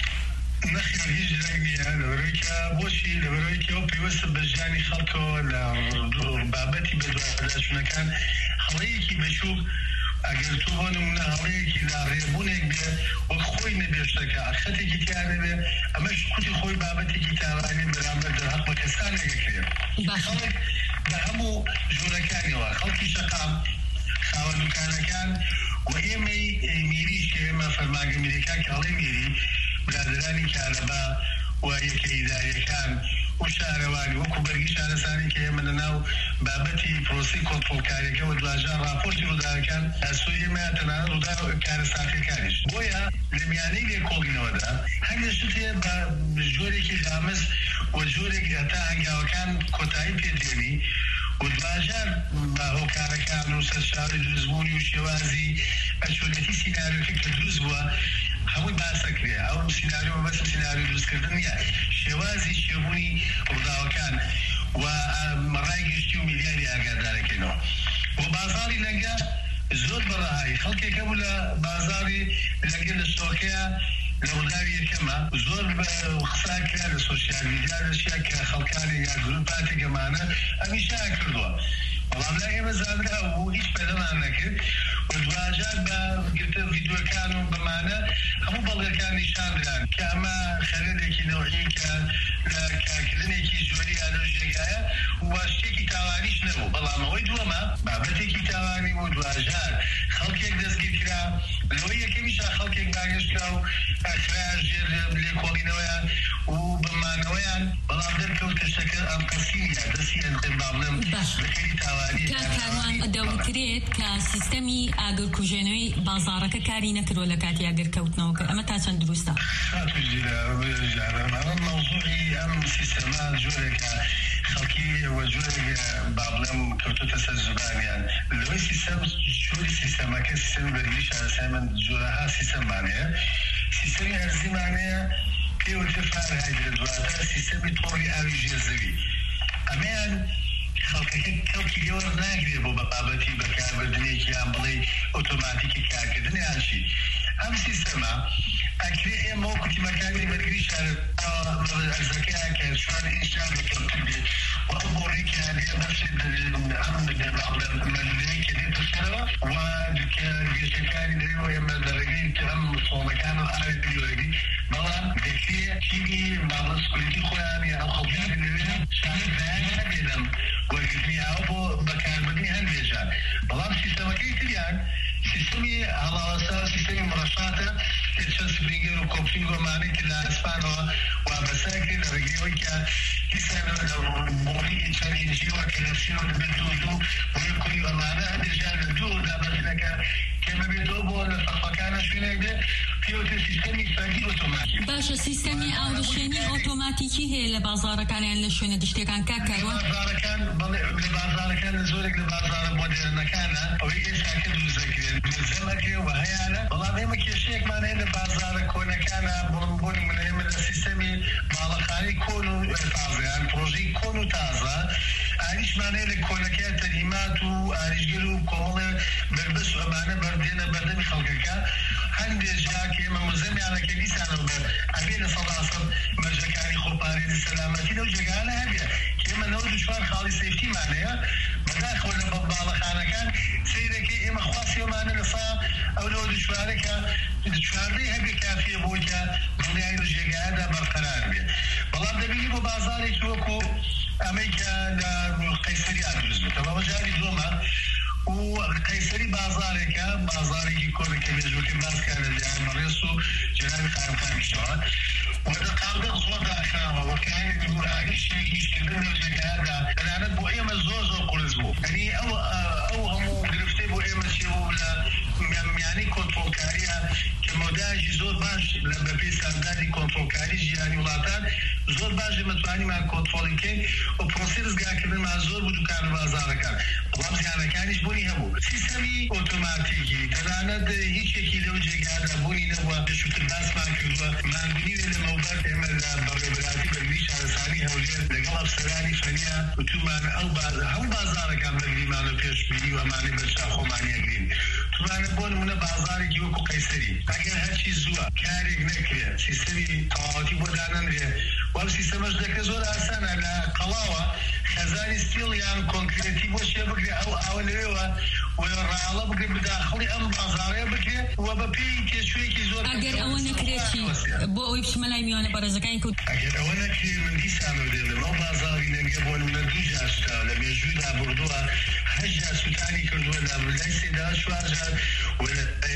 نەخێر هیچ درەنگ نییە لەبەرەوەیکە بۆچی لەبەرەوەیکەوە پێوەستە بە ژیانی خەڵکەوە لە بابەتی بەدواداچوونەکان هەڵەیەکی بەچووک ئەگەر تۆ بۆ نمونە هەڵەیەکی لا ڕێبوونێک بێ وەک خۆی نەبێشتەکە خەتێکی تیانە بێ ئەمەش کوتی خۆی بابەتێکی تاوانی بەرامبەر دەرهەق بە کەسانێکەکرێت. خەڵک بە هەموو ژۆرەکانیەوە خەڵکی شەقام خاوەن دوکانەکان و ئێمەی میریش کە ئێمە فەرمانگە میرەکان کە هەڵەی میری برادرانی کارەبا و یەکە ئیداریەکان و شارەوانی وەکو بەرگی شارەسانی کە ئێمە لەناو بابەتی پرۆسی کۆنتڕۆڵکاریەکە و دوژار راپۆرتی ڕووداوەکان ئەسوی ئێمە تەنانەت ڕوودا کارە ساختەکانیش بۆیە لە میانەی لێکۆڵینەوەدا هەندێکشت هەیە بە ژۆرێکی خامس و جۆرێک هەتا هەنگاوەکان کۆتایی پێدێنی و دوژار بە هۆکارەکان و سەرچاوی دروستبوونی و شێوازی ئەچۆنێتی سیناریۆکە کە دروست بووە هەمووی باسەکرێ ئەو سیناریۆ بەس سیناریۆ دروستکردن نیە شێوازی شێبوونی ڕووداوەکان و مەڕای گشتی و میلیاری ئاگادارەکەینەوە و بازاڕی لەنگە زۆر بەڕەهایی خەڵکێکە بوو لە بازاڕی لەنگە لە شتۆکەیە لە ڕووداوی یەکەمە زۆر قسا کرا لە سۆشیال میدیا دەچیا کە خەڵکانی یا گروپاتێکەمانە ئەمیشا کردووە بەڵام لا ئێمە زانرا بوو هیچ پەلەمان نەکرد و دوجار بە گرتە ڤیدیۆکان و بەمانە هەموو بەڵگەکان نیشاندران کە ئەمە خەرێدێکی نەوعی کە لە کارکردنێکی زۆری لەو ژێگایە و شتێکی تاوانیش نەبوو بەڵام ئەوەی دووەمە بابەتێکی تاوانی بوو دوجار خەڵکێک دەستگیر کرا لەوەی یەکەمیشا خەڵکێک باگەشترا و خراژێر لێکۆڵینەوەیان و بەمانەوەیان بەڵام دەرکەوتە شەکە ئەم قەسینە دەستی ئەنقێن بابڵێم بەخێری تاوانی کاروان دەوترێت کە سیستەمی ئاگرکوژێنەوەی بازاڕەکە کاری نەکردووە لە کاتی ئاگرکەوتنەوەکە ئەمە تا چەند دروستە؟ مەوزوعی ئەم سیستەمە جۆرێکە خەڵکی وە جۆرێک بابڵێم کەوتوتە سەر زبانیان لەوەی سیستەم جۆری سیستەمەکە سیستەمی بەرگری شارەسای من جۆرەها سیستەمانەیە سیستەمی هەرزیمانەیە پێوتە فارهایدرە دواتر سیستەمی تۆڕی ئاوی ژێرزەوی ئەمەیان خەڵکەکە کەڵکی لێوە ناگرێت بۆ بە بابەتی بەکاربردنێکی یان بڵێ ئۆتۆماتیکی کارکردن یان چی ئەم سیستەمە ئەکرێ ئێمە وەکو تیمەکانی بەرگری شارەزەکەیان کە شوان ئینشا بەکەوتر بێت و ئەم بۆڕێکی هەبێ بەشێ مەلولەیەکی دێتە سەرەوە و گەشتەکانی دەوێتەوە ئێمە دەڕێگەین کە ئەم سۆڵەکان و ئاوی پریۆرەبی بەڵام دەکرێت تیمی ماڵە سکولیتی خۆیان یا ئەو خەڵکیانی دەوێت شارەزایان هەبێنم وەرگرتنی ئاو بۆ بەکاربردنی هەندێکجار بەڵام سیستەمەکەی تریان سیستەمی هەڵاوەسا سیستەمی مڕەشاتە کە چەند سپرینگەر و کۆپینگۆمانەی کە لە ئەسپانەوە وابەساکرێت لە ڕێگەیەوەی کە دیسان بۆڵی چەند ئینجیوە کە لە شێوە دەبێت دوو دوو بۆی کوڕی ئەمانە هەندێکجار لە دوو دابەزنەکە کە بەبێتەوە بۆ لە سەفەکانە شوێنێک بێت پێوتە سیستەمی فەرگی ئۆتۆماتیک باشە سیستەمی ئاورشێنی ئۆتۆماتیکی هەیە لە بازاڕەکانیان لە شوێنە گشتەکان کاکەوە بازارەکان بەڵێ لە بازارەکان زۆرێک لە بازارە مۆدێرنەکانە ئەوەی ئێستاکە دروستەکرێن دروستەمەکرێ و هەیەە بەڵام ئێمە کێشەیەکمان هەیە لە بازارە کۆنەکانە بڵمبوونی من ئێمە لە سیستەمی ماڵەخانەی کۆن و تازەیان پرۆژەی کۆن و تازە ئاریشمان هەیە لە کۆنەکەی تەلیمات و ئاریشگەر و کۆمەڵێ بربەس و ئەمانە بەردێنە بەردەمی خەڵکەکە هەندێک جاکە ئێمە مزەمیانەکە دیسانەوە بەر ئەبێ لە سەڵاسەد مەرجەکانی خۆپارێزی سەلامەتی لەو جێگانە هەبێ کە ئێمە نەوە دوچوار خاڵی سێفتیمانەیە بەداخەوە لە باڵەخانەکان سەیرەکەی ئێمە خواسیێمانە لەسا ئەو لەوە دوچوارەکە چواردەی هەبێ کافیە بۆ کە دڵنیای لە ژێگایەدا بەرقەرار بێ بەڵام دەبینی بۆ بازارێکی وەکو ئەمەی کە لە قەیسەریا دروست بێت ئەمە جاری دووەمە و قەیسەری بازارێکە بازارێکی کۆنەکە مێژوەکە باسکە لە دیارمەڕێس و جەنابی خانمخانیشەوە و دەقاڵدە زۆر داخراوە وەکایە ئاریشی هیچکردن لەو جێگایەدا تەنانەت بۆ ئێمە زۆر زۆر قورس بوو ئەنی ئەو ئەو هەموو گرفتەی بۆ ئێمە چێ بوو لە میانەی کۆنتڕۆڵکاریە کە موداژی زۆر باش لە بەپێی سانداری کۆنتڕۆلکاری ژیانی وڵاتان زۆر باش مەتوانیمان کۆنتڕۆڵی بکەین و پرۆسی ڕزگارکردنمان زۆر بوو دوکان و بازاڕەکان بەڵام زیانەکانیش بوونی هەبوو سیستەمی ئۆتۆماتیکی تەنانەت هیچێکی لەو جێگادا بوونی نەبووە پێشووتر باسمان کردووە مانگونیوێ لەمەوبەر ئێمە لە بەڕێوەبەراتی بەرگری شارەسانی هەولێر لەگەڵ ئەفسەرانی فەنیا وتومان ئەو هەموو بازاڕەکان بەگریمان و پێشبینی و ئەمانەی بەرچاو خۆمانیەگرین توانە بۆ نمونە بازارێکی وەکو قەیسەری ئەگەر هەرچی زووە کارێک نەکرێ سیستەمی تەواوەتی بۆ دانەنرێ وەم سیستەمەش دەکە زۆر ئاسانە لە قەڵاوە خەزانی ستیڵ یان کۆنکرێتی بۆ شێ بگرێ ئەو ئاوە لەوێوە و ڕاڵە بگرێ بداخڵی ئەم بازاڕەیە بکرێ و بە پێی تێچوویەکی زۆر ئەگەر ئەوە نەکرێتی بۆ ئەوەی بچمە لای میوانە بەڕێزەکانی کەوت ئەگەر ئەوە نەکرێ من دیسانە دێڵێم ئەو بازاڕی لەنگە بۆ نمونە دوو جاشتا لە مێژوویدا بردووە هەشت جار سوتانی کردووە لە لای سێدا چوار جار و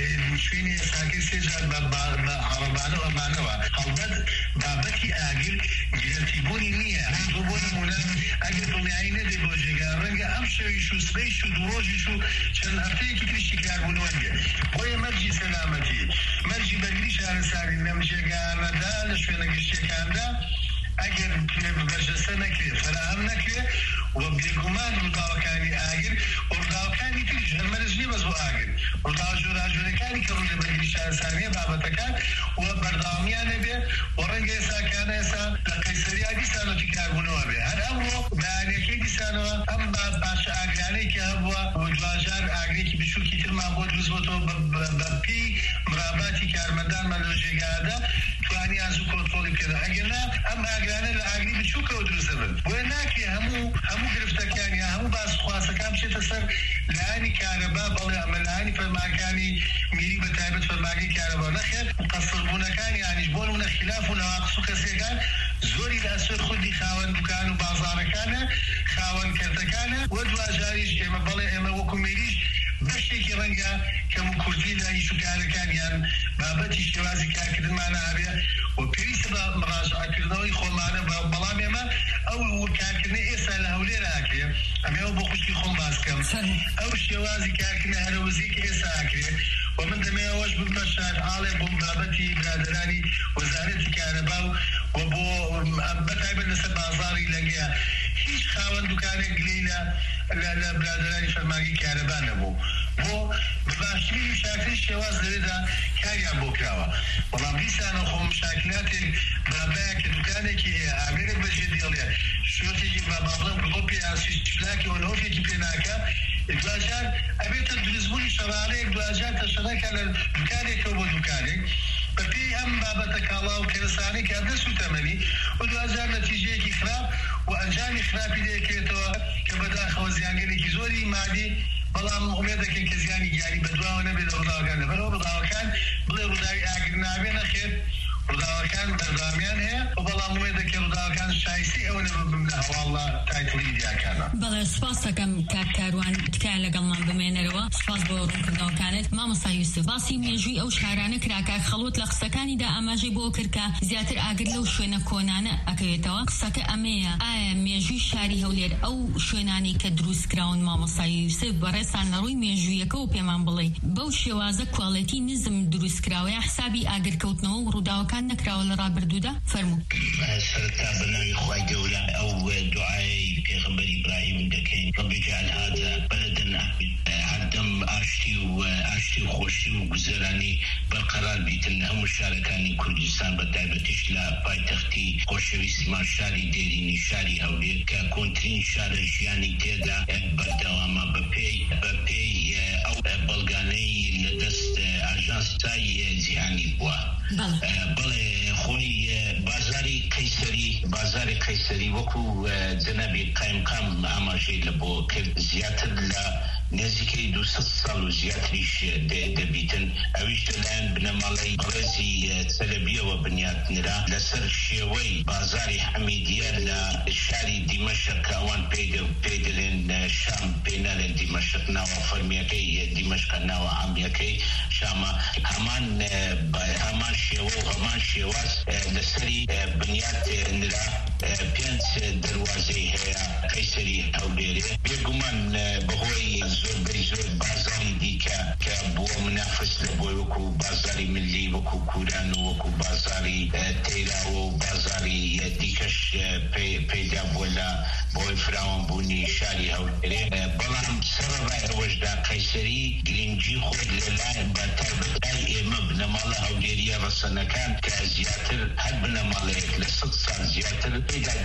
شوێنی ئێستاکەی سێ جار بە عەرەبانە و ئەمانەوە هەڵبەت بابەتی ئاگر گرێتیبوونی نییە بۆ بۆ نمونە ئەگەر دڵنیایی نەدێ بۆ جێگا ڕەنگە ئەم شەویش و سبەیش و دوڕۆژیش و چەند هەفتەیەکی تریشی کاربوونەوە نیە بۆیە مەرجی سەلامەتی مەرجی بەرگری شارەساری لەم جێگانەدا لە شوێنە گەشتیەکاندا ئەگەر بەرجەستە نەکرێ فراهم نەکرێ و بێگومان ڕووداوەکانی ئاگر و ڕووداوەکانی تریش هەرمەرج نیە بەس بۆ ئاگر ڕووداوە جۆراژۆرەکانی کە ڕووی لە بەرگری شارەسانیە بابەتەکان و بەردەوامیانە بێ و ڕەنگە ئێستاکانە ئێستا لە قەیسەریا دیسانەتی کاربوونەوە بێ هەر ئەمڕۆ بەیانیەکەی دیسانەوە ئەم باشە ئاگرانەی کە هەبووە و دوجار ئاگرێکی بچووکی ترمان بۆ دروستبووەوە بە پێی مڕاباتی کارمەندانمان لەو جێگادا توانیان زوو کۆنتڕۆڵی بکەن ئەگەرنا ئەم ئاگرانە لە ئاگری بچووکەوە دروستە بن بۆیە ناکرێ هەموو هەموو گرفتەکان یا هەموو باسخواسەکان بچێتە سەر لایانی کارەبا بەڵێ ئەمە لایانی فەرمانەکانی میری بەتایبەت فەرمانگەی کارەبا نەخێر قەسڕبوونەکانی یانیش بۆ نمونە خلاف و نەواقس و کەسێکان زۆری لە ئەسەر خودی خاوەن دوکان و بازاڕەکانە خاوەن کەرتەکانە و دوجاریش ئێمە بەڵێ ئێمە وەکو میریش بەشتێکی ڕەنگە کەم و کوردی لە ئیش و کارەکانیان بابەتی شێوازی کارکردنمانە هەبێ و پێویستە بە مڕاجعەکردنەوەی خۆمانە بەڵام ئێمە ئەو کارکردنی ئێستا لە هەولێرە ئاکرێ ئەمێوە بۆ خوشکی خۆم باس بکەم ئەو شێوازی کارکردنە هەرەوەزیکە ئێستا ئاکرێ و من دەمەوەش ببمە شارعاڵێ بۆ بابەتی برادرانی وەزارەتی کارەبا و بۆ بەتایبەت لەسەر بازاڕی لەنگەیە هیچ خاوەن دوکانێک لێیە لە برادرانی فەرمانگەی کارەبا نەبوو بۆ باشترین شاکری شێواز لەوێدا کاریان بۆ کراوە بەڵام دیسانە خۆ مشاکلاتێک بابایە کە دوکانێکی هەیە ئامێرێک بەجێ دێڵێ شۆتێکی باباڵم گڵۆپی یاسیشتلاکی و نۆفێکی پێناکە دوجار ئەبێتە دروستبوونی شەڕانەیەک دوجار تەشەڕەکە لە دوکانێکەوە بۆ دوکانێک بە پێی ئەم بابەتە کاڵا و کەرەسانەی کە دەست و تەمەنی و دوجار نەتیجەیەکی خراپ و ئەنجامی خراپی دەکرێتەوە کە بەداخەوە زیانگەلێکی زۆری مادی بەڵام ئومێد دەکەن کە زیانی گیانی بەدواوە نەبێت لە ڕووداوەکان لەبەرەوە ڕووداوەکان بڵێ ڕووداوی ئاگر نابێ نەخێر ڕووداوەکان بەردوامیان هەیە و بەڵام ئومێد دەکەن ڕووداوەکان شایستی ئەوە نەبم لە هەواڵە تایتڵی دیاکانە بەڵێ سوپاس دەکەم کاک کاروان تکایە لەگەڵمان بمێنەرەوە سوپاس بۆ ڕوونکردنەوەکانت مامۆستا یوسف باسی مێژووی ئەو شارانە کراکە خەڵوت لە قسەکانیدا ئاماژەی بۆ کردکە زیاتر ئاگر لەو شوێنە کۆنانە ئەکەوێتەوە قسەکە ئەمەیە ئایا مێژووی شاری هەولێر ئەو شوێنانی کە دروست کراون مامۆستا یوسف بەڕێسان لەڕووی مێژوویەکەەوە پێمان بڵێ بەو شێوازە کوڵەتی نزم دروست کراوەیە حسابی ئاگرکەوتنەوە و ڕووداوەکان نەکراوە لە ڕابردوودا فەرموو سەرەتا بەناوی خوای گەورە ئەو دوعای پێغەمبەر ئیبراهیم دەکەین رب اجعل هذا بلدا هەردەم ئاشتی و ئاشتی و خۆشی و گوزەرانی بەرقەرار بیتن هەموو شارەکانی کوردستان بەتایبەتیش لە پایتەختی خۆشەویستیمان شاری دێرینی شاری هەولێر کە کۆنترین شارە ژیانی تێدا بەردەوامە بەپێی بەپێی ئەو بەڵگانەی لە دەست ئاژانسای جیهانی بووە بەڵێ خۆی بازاری قەیسەری بازاری قەیسەری وەکو جەنابی قایمقام ئاماژەی لە بۆ کرد زیاتر لە نزیکەی دووسەد ساڵ و زیاتریش دەبیتن ئەویش لەلایەن بنەماڵەی ڕێزی چەلەبیەوە بنیاتنرا لەسەر شێوەی بازاری حەمیدیە لە شاری دیمەشق کە ئەوان پێی دەڵێن شام بين دمشق ناو فرميكي دمشق ناو عاميكي شام همان همان شيو همان شيواس لسري بنيات نرا بينس دروازي هي قيسري هوليري بيقومان بهوي زور بيزور بازاري ديكا كابو منافس لبوي وكو بازاري ملي وكو كوران وكو بازاري تيرا وبازاري ديكش بيدا بولا بوي فراون بوني شاري هوليري بلان سبب وجدا قيسري جرينجي خود للاين باتابتاي مبنى مالا هوليري رسنا كان كازياتر هل بنا مالا لست صار زياتر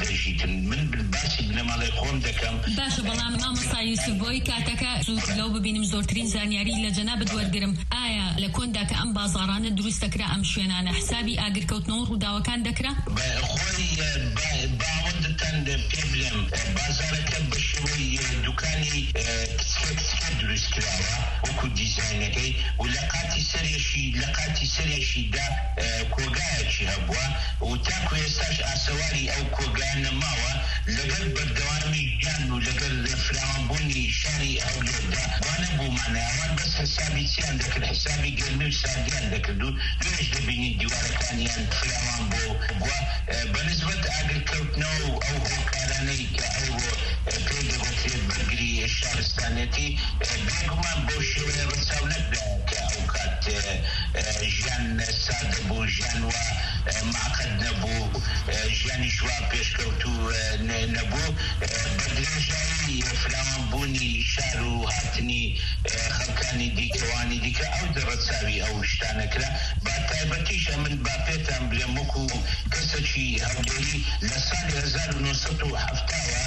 من بالباسی بنەماڵی خۆم دەکەم باشە بەڵام مامۆستا یوسف بۆی کاتەکە زوو لەو ببینیم زۆرترین زانیاری لە جەنابەت وەرگرم ئایا لە کۆندا کە ئەم بازاڕانە دروست دەکرا ئەم شوێنانە حسابی ئاگرکەوتنەوە ڕووداوەکان دەکرا؟ خۆی باوەندتان پێ بڵێم بازارەکە بە شێوەی دوکانی کچکە کچکە دروست کراوە وەکو دیزاینەکەی و لە قاتی سەرێشی لە قاتی سەرێشیدا کۆگایەکی هەبووە و تاکو ئێستاش ئاسەواری ئەو کۆگانە ماوە لەگەڵ بەردەوامی گیان و لەگەڵ فراوانبوونی شاری هەولێردا وانە بوومانە ئەوان بەس حسابی چیان دەکرد حسابی گەرمی و ساردیان دەکرد و دوێش دەبینی دیوارەکانیان فراوان بۆ بووە بەنسبەت ئاگرکەوتنەوە و ئەو هۆکارانەی کە ئەو پێی دەگوترێت بەرگری شارستانەتی بێگومان بۆ شێوەیە ڕەچاو نەکرا کە ئەو کات ژیان سادە بوو ژیان وە معقد نەبوو ژیانی شوا پێشکەوت و نەبوو بە درێژایی فراوانبوونی شار و هاتنی خەڵکانی دیکەوانی دیکە ئەو دەڕەچاوی ئەو شتانەکرا با تایبەتیش ئەمن با پێتان بڵێم وەکو کەسێکی هەولێری لە ساڵی هەزار و نۆسەد و هەفتاوە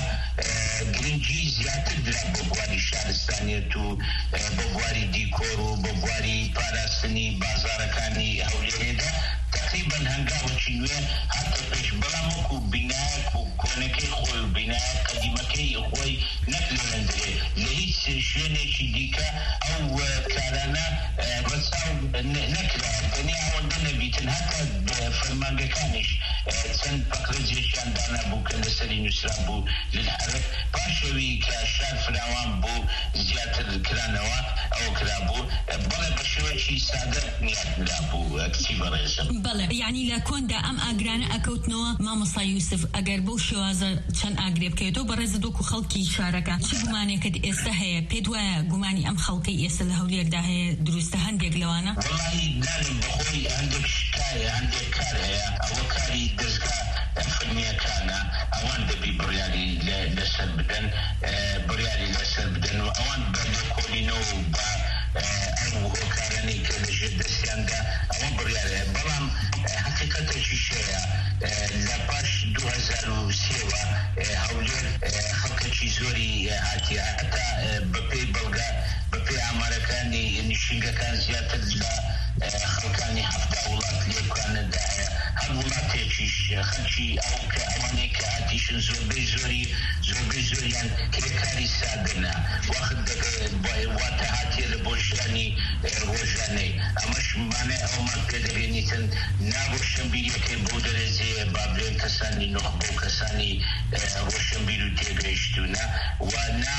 گرنگی زیاتر درا بۆ بواری شارستانیەت و بۆ بواری دیکۆر و بۆ بواری پاراستنی بازارەکانی هەولێرێدا تقریبا هەنگاوەکی نوێ هاتە پێش بەڵام وەکو بینایەک و کۆنەکەی خۆی و بینایەک قەدیمەکەی خۆی نەک لەوێندرێ لە هیچ شوێنێکی دیکە ئەو کارانە ڕەچاو نەکرا تەنیا ئەوەندە نەبیتن هەتا فەرمانگەکانیش چەند پەقرەجێکیان دانا بوو کە لەسەری نووسرا بوو للحەرەک پاشەوی کە شار فراوان بوو زیاتر کرانەوە ئەوە کرا بوو بەڵێ بە شێوەیەکی سادە نیاترا بوو کچی بەڕێزم بەڵێ یعنی لە کۆندا ئەم ئاگرانە ئەکەوتنەوە مامۆستا یوسف ئەگەر بەو شێوازە چەند ئاگرێ بکەوێتەوە بەڕێزت وەکو خەڵکی شارەکە چ گومانێکت ئێستا هەیە پێت وایە گومانی ئەم خەڵکەی ئێستا لە هەولێردا هەیە دروستە هەندێک لەوانە؟ وەڵاهی نانم بەخۆی هەندێک شتایە هەندێک کار هەیە ئەوە کاری دەستگا فەرمیەکانە ئەوان دەبی بڕیاری لەسەر بدەن بڕیاری لەسەر بدەن و ئەوان بە لێکۆڵینەوە و بە ئەو هۆکارانەی کە لەژێر دەستیاندا ئەوە بڕیارەیە بەڵام حقیقەتێکی شەیە لە پاش دوو هەزار و سێوە هەولێر خەڵکێکی زۆری هاتیە هەتا بەپێی بەڵگا بەپێی ئامارەکانی نیشینگەکان زیاتر لە خەڵکانی هەفتا وڵات لێکوانەدا هەیە هەر وڵاتێکیش خەڵکی ئەو کە ئەوانەی کە هاتیشن زۆربەی زۆری زۆربەی زۆریان کرێکاری سادەنا واخت واتە هاتیە لە بۆ ژیانی ڕۆژانەی ئەمەش مانای ئەومان پێ دەبێنیتن ناڕۆشنبیریەکەی بۆ دەرەجێ با بڵێن کەسانی نۆخ بۆ کەسانی ڕۆشنبیر و تێگەیشتوونە و نا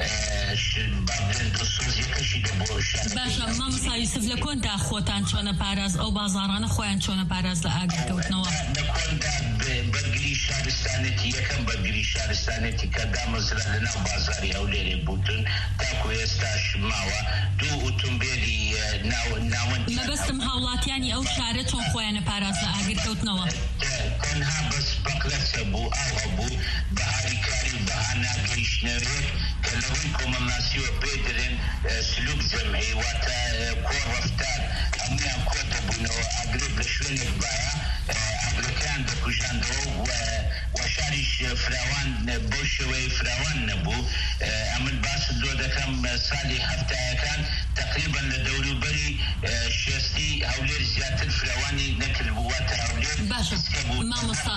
با بڵێن دۆسۆزیەکەشی دەبۆ شان باشە مامۆستا یوسف لە کۆندا خۆتان چۆنە پاراز ئەو بازاڕانە خۆیان چۆنە پاراز لە ئاگرکەوتنەوە؟ لە کۆندا بەرگری شارستانێتی یەکەم بەرگری شارستانێتی کە دامەزرا لەناو بازاری هەولێرێ بوتن تاکو ئێستاش ماوە دوو ئۆتۆمبێلی ناوەندی مەبەستم هاوڵاتیانی ئەو شارە چۆن خۆیانە پاراز لە ئاگرکەوتنەوە؟ تەنها بەس پەقرەچە بوو ئاوە بوو بەهاری کاری و بەها ناگەیشتنەوێت کە لەوەی کۆمەڵناسیوە پێ دەرێن سلوک جەمعی واتە کۆڕەفتار هەمویان کۆ دەبوونەوە ئاگرێت لە شوێنێک بایە ئاگرەکەیان دەکوژاندەوە و شاریش فراوان بۆ شێوەیە فراوان نەبوو ئەمن باس دۆ دەکەم ساڵی هەفتایەکان تقريبا لدوري بري شيستي هولير زيادة فلواني نكل بوات هولير باشا ما مصا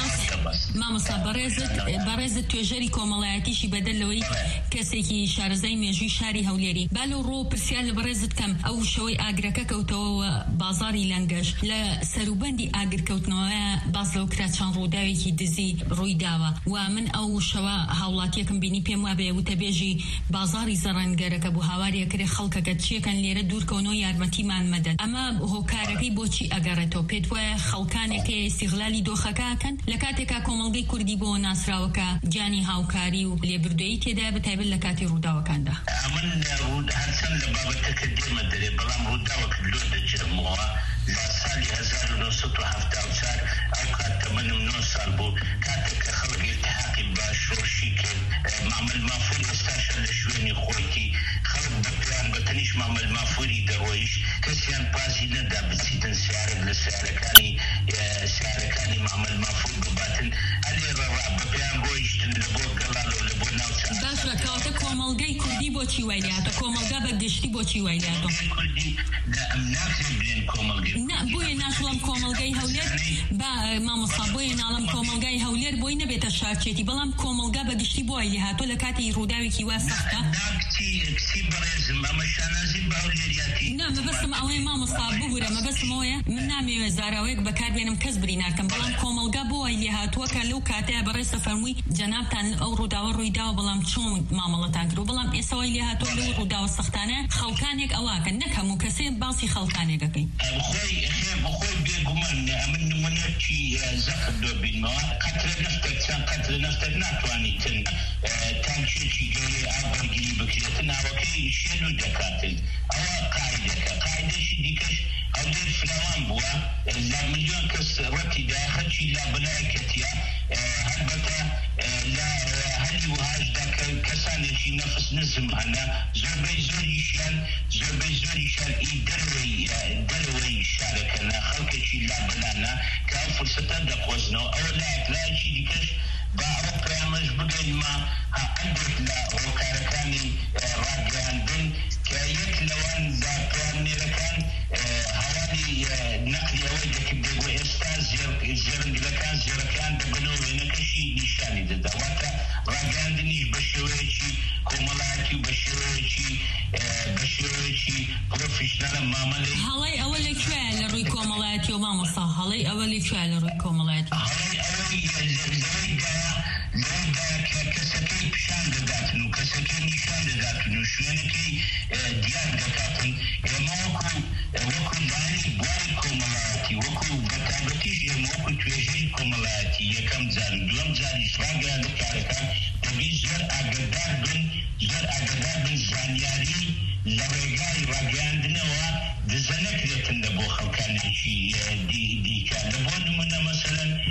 بس ما مصا برزت برزت توجري كومالاتي شي بدل لوي كسيكي شارزي ميجي شاري هوليري بالو رو برسيال برزت كم او شوي اگركا كوتو بازاري لانجاش لا سروبندي اگر كوتنوا بازلو كراتشان روداوي كي دزي رويداوا ومن او شوا هاولاتيكم بيني بيم وابي وتبيجي بازاري زرنگرك ابو هواري كري خلقك تشي كان ليره دور كونو يارمتي مان مدد اما هو كاركي بوچي اگرتو پدوا خلقانك استغلالي دوخكا كان لكاتيكا كوملغي كردي بو ناسراوكا جاني هاوكاري وليبردوي تدا بتايبل لكاتي روداوا كاندا امن رود حسن لبابا تقدم دري بلام روداوا كلود جرموها لا سالي هزار ونصف وحفتا وصار او كان تمن منو صار بو كاتك خلق التحاقي باشورشي كان معمل مافوري استاشا لشويني خويتي خلق بطيان بطنيش معمل مافوري درويش كسيان بازي ندا بسيطن سيارك لسياركاني سياركاني معمل مافور بباتن علي ررع بطيان رويشتن لبو قلالو لبو ناوسا باشا كاوتا كوملغي كردي بوچي ويلياتو كوملغا بقشتي بوچي ويلياتو كردي لا امناكي بلين كوملغي نا بوي ناشلم كوملغاي هولير با ما مصابوي نالم كوملغاي هولير بوي نبيت شارچيتي بلام كوملغا بقشتي بوي لهاتو لكاتي روداوي كي واسختا داكتي كسي برزم اما شانازي باوليرياتي نا ما بس ما اوي ما مصابو ورا ما بس مويا من نامي وزاراويك بكار بينم كسبري ناركم بلام كوملغا بوي لهاتو كلو كاتي بريس فرمي جنابتان او روداو رويداو بلام چون معاملتان كرو بلام اسوي لهاتو لو روداو سختانه خلقانك اواكن نكمو كسي باصي خلقانك كي خوي خيب خوي بيقومن من مناتي زخد بالما قتل نفتك سان قتل نفتك ناتواني تن تانشي جوري ابر جري بكيتنا وكي شنو دكاتل او قاعده قاعده شي ديكش او دير فلوان بوا لا مليون كس رتي داخل شي لا بلاكتيا هلبتا لا هل وهاج داك كسان شي نفس نزم انا زربي زوري شان زربي زوري شان يدروي دروي شاركنا خلق شي لا بلانا كان فرصه دقوزنو او لا لا شي ديكش باعوا برامج بدل ما عندك لا وكاركاني راجعان بن كايك لوان ذا برامني لكان هواني نقلي اويدك بدقوا استاذ زيرن لكان زيركان دقنو هناكشي نشاني دا واتا راجعان دنيش بشويتشي كومالاتي بشويتشي بشويتشي بروفيشنال مامالي هلاي اولي فعل روي كومالاتي وما مصا هلاي اولي فعل روي كومالاتي هلاي اولي لذلك كسكي بشان داتنو كسكي نشان داتنو شوينكي ديار دكاتن موكو وكو داني بواري كومالاتي وكو بتابتيش موكو توجي كومالاتي يكم زاري دوم زاري شراغا دكاركا تبي زر اقدار بن زر اقدار بن زانياري لرقاي راقاندنوا دزنك ليتن لبو خلقاني شي دي دي كان لبون منا مثلا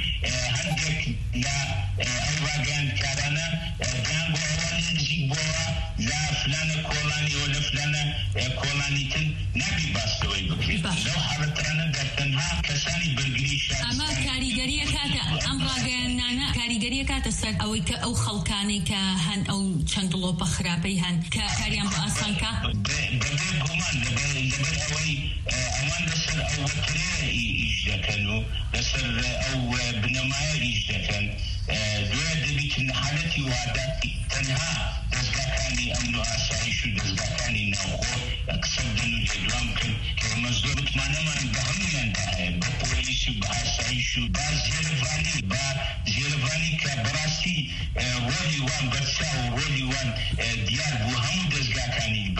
عندك لا الراجان كارانا دانغو اواني زيك بوا لا فلانة كولاني ولا فلانة كولاني تن نبي باستوي بكري لو حالترانا داتنها كساني برقلي شاد اما كاريگرية كاتا ام راجان نانا كاريگرية كاتا سر اوي كا او خلقاني كهن او چندلو بخرابي هن كاريان باسان كا دبي قمان دبي دبي اوي امان لسر او وكري ايجدكنو لسر او بنمايا ايجدكن دوية دبيت حالتي وعداتي تنها دزدكاني امنو اسايشو دزدكاني ناوخو اكسبدنو جدوام كن كمزدورت مانا من بهم يندها بپوليسي باسايشو با زيرفاني با زيرفاني كبراسي رولي وان برساو رولي وان ديار بو همو دزدكاني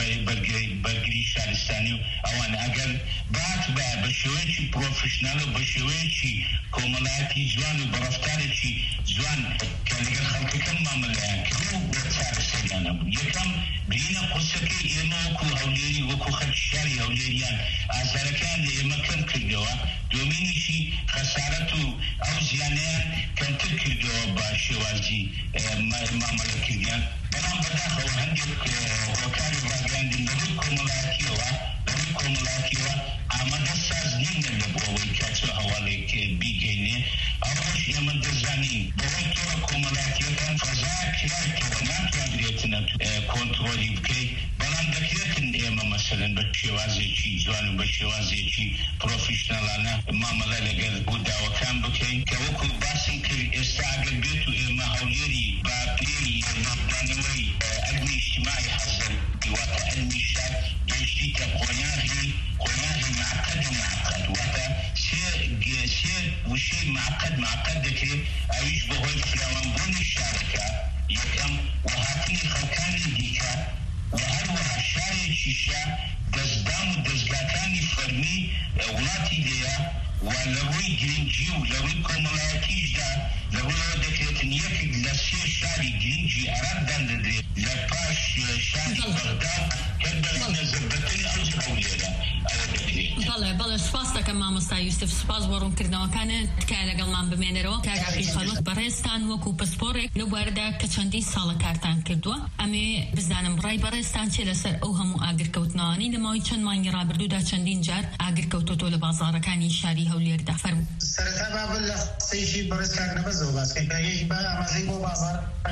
برگري شارستانيو اوان اگر بات با بشويتي بروفيشنالو بشويتي كومالاتي جوانو برفتارتي زوان كان لقى خلق كم معملان كم وتسار السجانة يكم بينا قصكي إما وكو هوليري وكو خدشاري هوليريان أزاركان لإما كم كردوا دوميني شي خسارتو أو زيانيان كم تكردوا باشوازي معمل كرديان بلان بداخل هندك وكاري راقان دي نرد كوملاتيوا نرد كوملاتيوا أما دساز نين اللبوا ويكاتو هواليك بيجيني أوش يمن دزاني بغيتو كوملاتيوا فزاك لايتو ناتو أدريتنا كنترولي بكي بلان دكيتن إما مثلا بە شێوازێکی جوان و بە شێوازێکی پرۆفیشنەڵانە مامەڵە لەگەڵ بۆداوەکان بکەین کە وەکو باسم کرد ئێستا ئەگەر بێت و ئێمە هەولێری با پێی دانەوەی علمی اجتماعی حەزم واتە علمی شار گەشتیتە قۆناغی قۆناغی معقد و معقد واتە سێ سێ وشەی معقد معقد دەکرێت ئەویش بەهۆی فراوانبوونی شارەکە یەکەم وهاتنی خەڵکانی دیکە و هەروەها شارێکیشە دەستدام و دەستگاکانی فەرمی وڵاتی لێیە و لەڕووی گرنگی و لەڕووی کۆمەڵایەتیشدا لەڕوویەوە دەکرێتن یەکێک لە سێ شاری گرنگی عێراقدان دەدرێت لە پاش شاری بەغداد کە بەنەزەربەتنی ئەو هەولێرە ئەوە دەکرێت. بەڵێ بەڵێ سپاس دەکەم مامۆستا یوسف، سپاس بۆ ڕوونکردنەوەکانت تکایە لەگەڵمان بمێنەرەوە. کاکاقی خەلوت بەڕێزتان وەکو پسپۆڕێک لەو بارەدا کە چەندین ساڵە کارتان کردووە، ئەمێ بزانم ڕای بەڕێزتان چێ لەسەر ئەو هەموو ئاگرکەوتنەوەی لە ماوەی چەند مانگی ڕابردوودا چەندین جار ئاگرکەوتۆتۆ لە بازاڕەکانی شاری هەولێردا. فەرموو. سەرەتا بابل لە قسەیشی بەڕێز کاک نەبەزەوە باسکە کاگەی با ئاماژەی بۆ بازار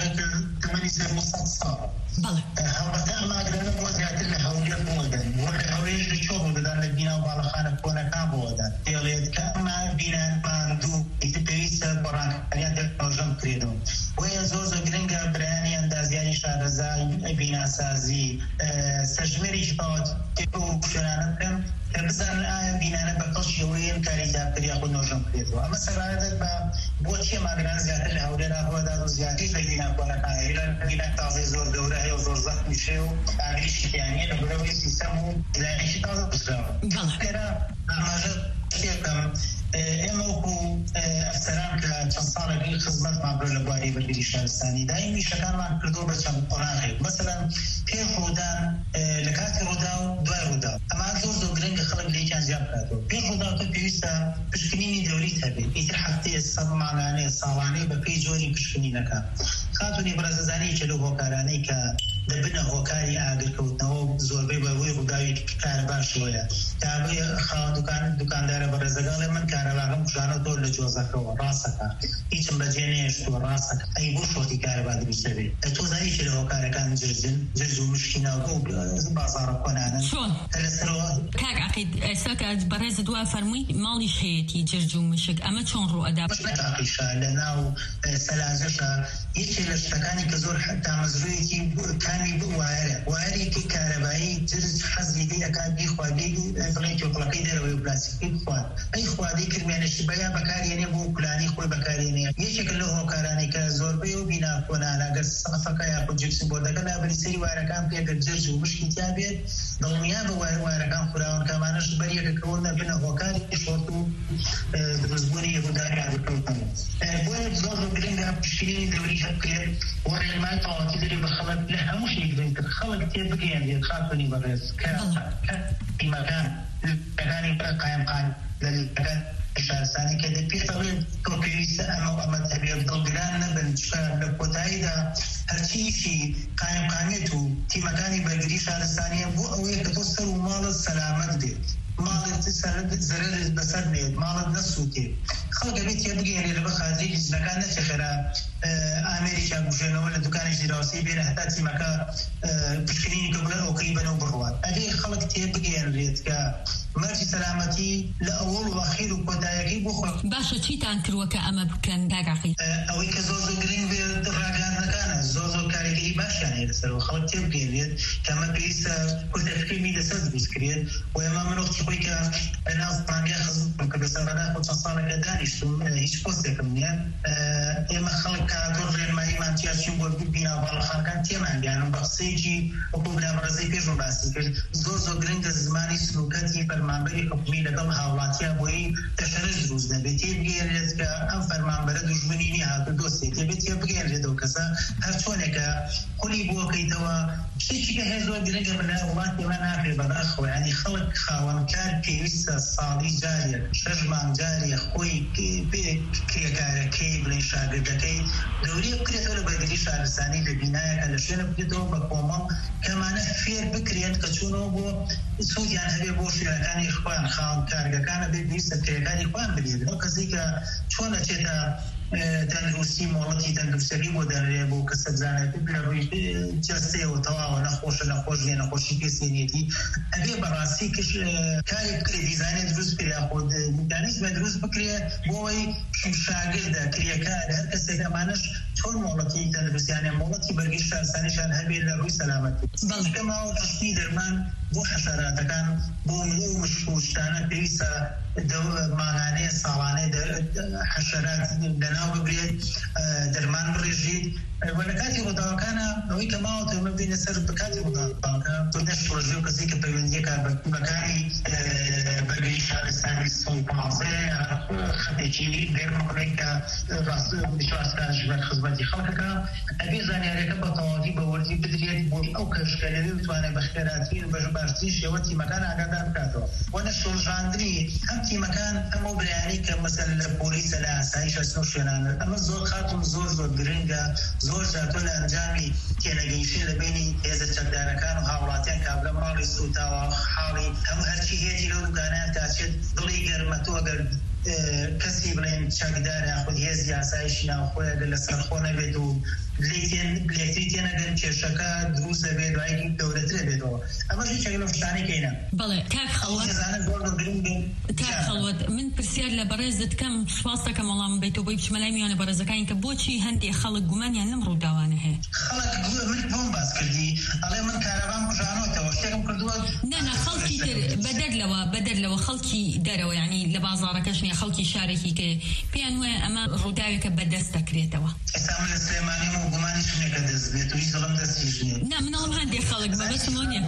تەمەنی سەر سەد ساڵ. بەڵێ. هەڵبەتە ئەم ئاگرانە بۆ زیاتر لە هەولێر بۆدەن وە لە هەولێر لە چۆ بۆدەدان لە بینا و باڵەخانە کۆنەکان بۆدەن دێڵێت کە ئەمە بینایان دوو ئیتر پێویستە گۆڕانکاریان دەژەم بکرێتەوە. وەیە زۆر زۆر گرنگە برایانی ئەندازیاری شارەزای بیناسازی سەرژمێرێکی پاوەتی بۆ شوێنانە بکەن کە بزانن ئایا بینانە بە پەڵشی ئەوەی ئەم کاری دابکردی یاخود نۆژەم بکرێتەوە. ئەمە سەرایەت بە بۆچی ئەماگران زیاتر لە هەولێرا ڕۆدات و زیاتر لە بینا کۆنەکان هەیە لە بینا تازەی زۆر گەورە هەیە و زۆر زەخمی شێ و ئاگریشی تیانیە لە بەرەوەی سیستەم و دیزاینێکی تازە بکراوە. کەرا ئاماژە شتێکم ئێمە وەکو ئەفسەران کە چەند ساڵێکی خزمەتمان برد لە بواری بەرگری شارستانی دایمی شەکانمان کردووە بە چەند قۆناغێک مەسەلەن پێش ڕوودان لە کاتی ڕوودا و دوای ڕوودا ئەمە زۆر زۆر گرنگە خەڵک لە یەکیان زیاد بکاتەوە. پێش ڕوودا تۆ پێویستە پشکنینی دەوریت هەبێت ئیتر هەفتەیە سەد مانگانەیە ساڵانەی بە پێی جۆری پشکنینەکە. خاتونی بەڕێزەزانی کە لەو هۆکارانەی کە دەبنە هۆکاری ئاگرکەوتنەوە زۆربەی بەهۆی ڕووداوی کار باشەوەیە دابێ خاوەن دوکان دوکاندارە بەڕێزەگاڵێ من کارەباغم کوژانە تۆ لە جۆزەکەەوە ڕاستەکە هیچم بەجێ نێشتووە ڕاستەکە ئەی بۆ شۆتی کارەبا دروستە بێت لە تۆزایی کە لە هۆکارەکان جرجن جرج و مشکیناوە و بازاڕە کۆنانن لەسەرەوە کاک عەقید ئێستا کە بەڕێزە دوا فەرمووی ماڵیش هەیەتی جرج و مشک ئەمە چۆن ڕوو ئەدا؟ عەقیشە لە ناو سەلاجەشە یەکێ لە شتەکانی کە زۆر دامەزروویەکی کامی وایرە وایرێکی کارەبایی جرج حەزی لێ ئەکات بیخوادی بڵێ تۆپڵەکەی دەرەوەی و پلاستیکی بخوات ئەی خوادی کرمێنشی بەیا بەکارێنێ بۆ پلانی خۆی بەکارێنێ. یەکێک لەو هۆکارانەی کە زۆربەی و بینا کۆنانە گەر سەقفەکە یاخود جیپسی بۆردەکە لابەری سەری وایرەکان پێگەر جرج و مشکی تیا بێت دڵنیا بە وایرەکان خوراون کەمانەش بەریەکەکەوە نەبنە هۆکاری شۆرت و دروستبوونی یەکوداری ئاگرکەوتن. بۆیە زۆر زۆر گرنگە پشکنینی دەوری هەبکرێت وەڕێنمای تەواوەتی دەری بە خەڵک لە هەموو شتێک گرنگتر خەڵک تێبگەیەنێت خاتونی بەڕێز کە قیمەکان لەکانی قایمقان لەلەکان شارستانی کە دەپێتەڵێت تۆ پێویستە ئەمە و ئەمە هەبێت دڵگران نەبن چکە لە کۆتاییدا هەرچیشی قایمقانێت و تیمەکانی بەرگری شارستانیە بۆ ئەوەیە کە تۆ سەر و ماڵت سەلامەت بێت ماڵت زەرەرت بەسەر بێت ماڵت نەسووتێت خەڵک ئەبێت تێبگەێنێ لە بەخازی جنەکان نەچێخێرا ئامێریکا بژێنەوە لە دوکانێکی دراوسی بێنە هەتا تیمەکە پشکنینی کە بڵێن ئەوکەی بەنەو بڕوات ئەبێ خەڵک تێبگەێنرێت کە مەرجی سەلامەتی لە ئەوڵ و ئەخیر و کۆتاییەکەی بۆ خۆ باشە چیتان کردووە کە ئەمە بکەن کاکاقی؟ ئەوەی کە زۆر زۆر گرنگ بێت ڕاگەاندنەکانە زۆر زۆر کارێکی باشیان هەیە لەسەرەوە خەڵک تێبگەێنرێت کە ئەمە پێویستە کورتەفکەمی لەسەر دروستکرێت و ئێمە منۆختی خۆی کە لەناو مانگای خزمم کە بەسەرەدا خۆ چەند ساڵێکە دانیشتوم هیچ پۆستێکم نییە ئێمە خەڵک کە زۆر ڕێنماییمان چیاچی بۆ بینا باڵەخانەکان تێمان گیانم بە قسەیەکی وەکو برامڕێزەی پێشم باسی کرد زۆر زۆر گرنگە زمانی سنووکەتی فەرمانبەری حکومی لەگەڵ هاوڵاتیە بۆی تەشەرەج دروست نەبێت تێبگەێنرێت کە ئەم فەرمانبەرە دوژمنی نیە هاتوو دۆستێت دەبێت تێبگەێنرێتەوە کەسە هەر چۆنێکە قولی بۆکەیتەوە شتێکی کە هەیە زۆر گرنگە بە وڵاتی ئێمە ناکرێت بەداخەوە ینی خەڵک خاوەنکار پێویستە ساڵی جارێک شەش مانگ جارێک خۆی کرێکارەکەی بڵێن شاگردەکەی دەوری بکرێتەوە لە بەرگری شارستانی لە بینایەکە لە شوێنە بکرێتەوە بە کۆمەڵ کەمانە فێر بکرێت کە چوونەوە بۆ سوودیان هەبێ بۆ شوێنەکانی خۆیان خاوەن کارگەکانە بێت ویستە کرێکاری خۆیان بدێت ئەو کەسی کە چۆن ئەچێتە تەندروستی مۆڵەتی تەندروستەکەی بۆ دەرێ بۆ کەسە بزانێت لە ڕووی جەستەیەوە تەواوە نەخۆشە نەخۆش لێ نەخۆشی پێسێنێتی ئەبێ بەڕاستی کەش کارێک بکرێ دیزانێ دروست کرێ خۆ دانیزمە دروست بکرێ بۆی شاگردە کرێکار هەر کەسێک ئەمانەش چۆن مۆڵەتی تەندروستیانە مۆڵەتی بەرگی شارستانیشان هەبێت لە ڕووی سەلامەتی بەڵکەماوە پشتی دەرمان بۆ حەشەراتەکان بۆ مرۆ و مشک و شتانە پێویستە ماهانەیە ساڵانەی حەشەرات لەناو ببرێت دەرمان بڕێژیت وە لە کاتی ڕۆداوەکانە ئەوەی کە ماوەتە ئەمە ببینە سەر بەکاتی ڕۆداوەکە بردەش پرۆژێ و کەسێک کە پەیوەندیە کاربەکانی بەرگەی شارستانی سڵ پازێ خەتێکی گەرمەڵێک کە ڕاست شارستانیش بەر خزمەتی خەڵکەکە ئەبێ زانیاریەکە بە تەواوی بە وەرزی بدرێت بۆ ئەو کەشکە لەوێ بتوانێت بە خێراترین و بە باشترین شێوە تیمەکان ئاگادار بکاتەوە وە نە شۆژاندنی ئەم تیمەکان ئەمە بریانی کە مەسەل لە پۆلیسە لە ئاسایش ئەچنە و شوێنانە ئەمە زۆر خاتم زۆر زۆر گرنگە زۆر زیاتر لە ئەنجامی تێنەگەیشتن لە بینی هێزە چەکدارەکان و هاوڵاتیان کابرا ماڵی سوتاوە حاڵی هەموو هەرچی هێزی لەو دوکانیان تاچێت دڵی گەرمەتۆ ئەگەر کەسی بڵێن چەکدارە خود هێزی ئاسایشی ناوخۆی ئەگەر لەسەر خۆ نەبێت و لێکتری تێنەگەن کێشەکە دروستە بێت و ئایکی گەورەترە بێتەوە ئەمەش هیچ لە شتانەی کەینە بەڵێ کاک خەڵوەت کاک خەڵوەت من پرسیار لە بەڕێزت کەم سوپاس دەکەم وەڵام بێتەوە بۆی بچمە لای میوانە بەڕێزەکانی کە بۆچی هەندێک خەڵک گومانیان لەم ڕووداوانە هەیە خەڵک من بۆم باس کردی ئەڵێ من کارەبام بژانەوەتەوە شتێکم کردووە نانا خەڵکی تر بەدەرلەوە بەدەرلەوە خەڵکی دەرەوە یعنی لە بازاڕەکەش نیە خەڵکی شارێکی کە پێیان وایە ئەمە ڕووداوێکە بەدەست دەکرێتەوە ئێستا من لە سلێمانی و گومانی شنێکە دەست بێت و هیچ دڵم دەستیش نییە نا منەڵم هەندێک خەڵک بەبەسمەوە نیە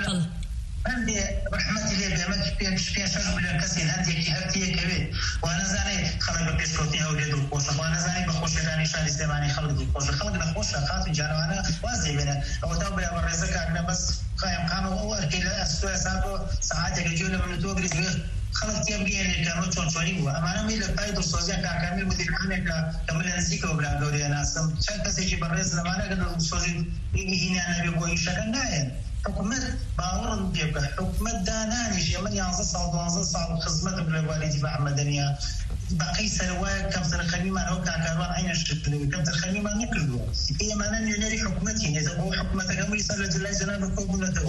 هەندێ ڕەحمەتی لێ بێ پێش پێشەش بلێن کەسێن هەندێکی هەرتیەکەوێت وا نەزانێت خەڵک بە پێشکەوتی هەولێر دڵخۆشە وا نەزانێت بە خۆشیەکانی شاری سلێمانی خەڵک دڵخۆشە خەڵک نەخۆشە خاتون جانەوانە وازێ بێنە ئەوە تا بێ بە ڕێزە کاکنە بەس قایم قامەوە ئەوە ئەرکەی لە ئەستۆە سابۆ سەعاتێکە گوێ لە منتۆ بگریت خەڵک تێ بگەێنێکەوە چۆن چۆنی بووە ئەمانە می لە پای دڵسۆزیان کاکامل مدیرخانێکە کە من لە نزیکەوە برا گەورەیە ناستم چەند کەسێکی بەڕێز لەمانەکە دڵسۆزی هینیان نەبێ بۆ ئیشەکە نایەن حکومت باوەڕم پێ بکە حکومت دانانیش من یانزە ساڵ دوانزە ساڵ خزمەتم لە والیدی بە ئەحمەدەنیا بەقەی سەرەوایە کەمتر خەمیمان ئەو کاکاروان عینەش کردنەوەی کەمتر خەمیمان نەکردووە ئێمانە نوێنەری حکومەتی نێتە بۆ حکومەتەکە مریسا لە جلای جەنابە کۆبوونەتەوە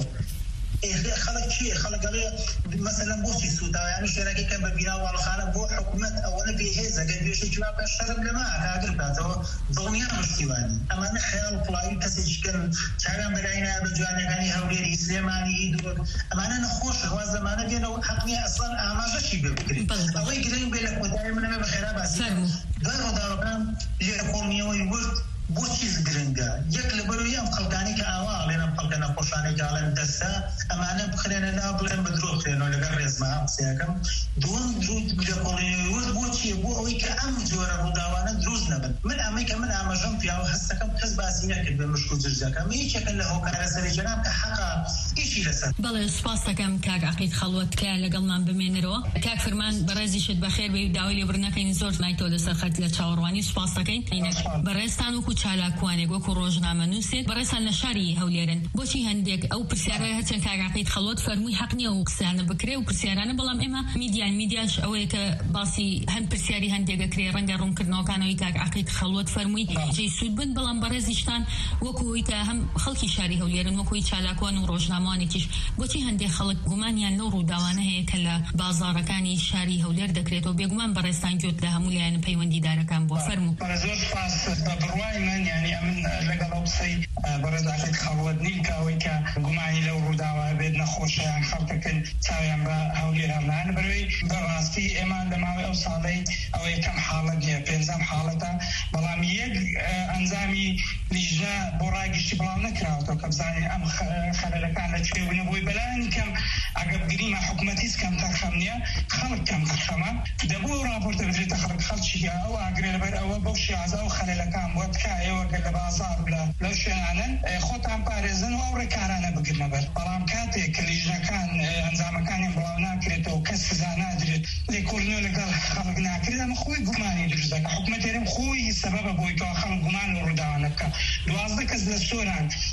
خەڵک چیە خەڵکەڵێ مەسەلەن بۆچی سووداویانی شوێنەکەی کەم بە بینا واڵخانە بۆ حکومەت ئەوەنە بێهێزە گەر بێشێکی وا بە شەرم لەما کاگر بکاتەوە دڵنیان مشتیوانی ئەمانە خەیاڵ پڵاوی کەسێکیکەن چاویان بەلاینا بە جوانەکانی هەولێری سلێمانی دووەک ئەمانە نەخۆشە وا زەمانە بێنەوە حەقنیە ئەسڵان ئاماژەشی بێ بکرێت ئەوەی گرنگ بێ لە کۆتایی منەمە بەخێرا باسی دوای ڕۆداوەکان لێرە کۆڵنیەوەی ورد بۆ چیز گرنگە یەک لە بەروی ئەم خەڵکانی کە ئاوا لێنە خەڵکە نەخۆشانەی گاڵێن دەستا ئەمانە بخرێنە نا بڵێن بە درۆ بخرێنەوە لەگەڵ ڕێزمەها قسەیەکەم دووەم لە کۆڵنیەوەی ورد بۆ چیە بۆ ئەوەی کە ئەم جۆرە ڕووداوانە دروست نەبن من ئەمەی کە من ئاماژەم پیاوە هەستەکەم کەس باسی نەکرد بە مشک و جرجەکە ئەمە هیچێکە لە هۆکارە سەری جەناب کە حەقا ئیشی لەسەر بەڵێ سوپاس دەکەم کاک عەقیل خەڵوەت کە لەگەڵمان بمێنەرەوە کاک فرمان بەڕێزیشت بەخێر بێ و داوای لێبڕنەکەین زۆر مایتەوە لەسەر خەت لە چاوەڕوانی سوپاس دەکەین بەڕێستان وەکو چالاکوانێک وەکو ڕۆژنامە نووسێت بەڕێستان لە شاری هەولێرن بۆچی هەندێک ئەو پرسیارە هەرچەند کاک عەقیل خەڵوەت فەرمووی حەق نییە و قسەیانە بکرێ و پرسیارانە بەڵام ئێمە میدیان میدیاش ئەوەیە کە باسی هەند پرسیاری هەندێکەکرێ ڕەنگە ڕوونکردنەوەکانەوەی کاک عەقیل خەڵوەت فەرمووی جێی سوود بن بەڵام بەڕێزیشتان وەکوی کە هەم خەڵکی شاری هەولێرن وەکوی چالاکوان و ڕۆژنامەوانێکیش بۆچی هەندێک خەڵک گومانیان لەو ڕووداوانە هەیە کە لە بازاڕەکانی شاری هەولێر دەکرێتەوە بێگومان بەڕێستان گوێت لە هەموو لایەن پەیوەندیدارەکان بۆ فەرموو زۆر سپاس بە بڕوای من یعنی ئەمن لەگەڵ ئەو قسەی بەڕێز عەقیل خەڵوەت نیم کە ئەوەی کە گومانی لەو ڕووداوە بێت نەخۆشیان خەڵکەکەن چاویان بە هەولێر هەمنان بەروەی بەڕاستی ئێمە لە ماوەی ئەو ساڵەی ئەوە یەکەم حاڵەت نیە پێنجەم حاڵەتە بەڵام یەک ئەنجامی لیژنە بۆ ڕاگشتی بەڵام نەکراوەتەوە کە بزانین ئەم خەلەلەکان لەکوێ بوونە بۆی بەلایەن کەم ئەگە بگریمە حکومەتیش کەم تەرخەم نییە خەڵک کەم تەرخەمە دەبوو ڕاپۆرتە بژێتە خەڵک خەڵکی ئەو ئاگرێ لەبەر ئەوە بەو شێعازە و خەلەلەکان بۆ تکایەوە گەر لە بازار لەو شوێنانن خۆتان پارێزن و ئەو ڕێکارانە بگرنە بەر بەڵام کاتێک کە لیژنەکان ئەنجامەکانیان بڵاو ناکرێتەوە کەس سزا نادرێت لێکۆڵینەوە لەگەڵ خەڵک ناکرێت ئەمە خۆی گومانی دروست دەکات حکومەتێرم خۆی سەبەبە بۆی کەوا خەڵک گومان و ڕووداوانە بکە دوازدە کەس لە سۆران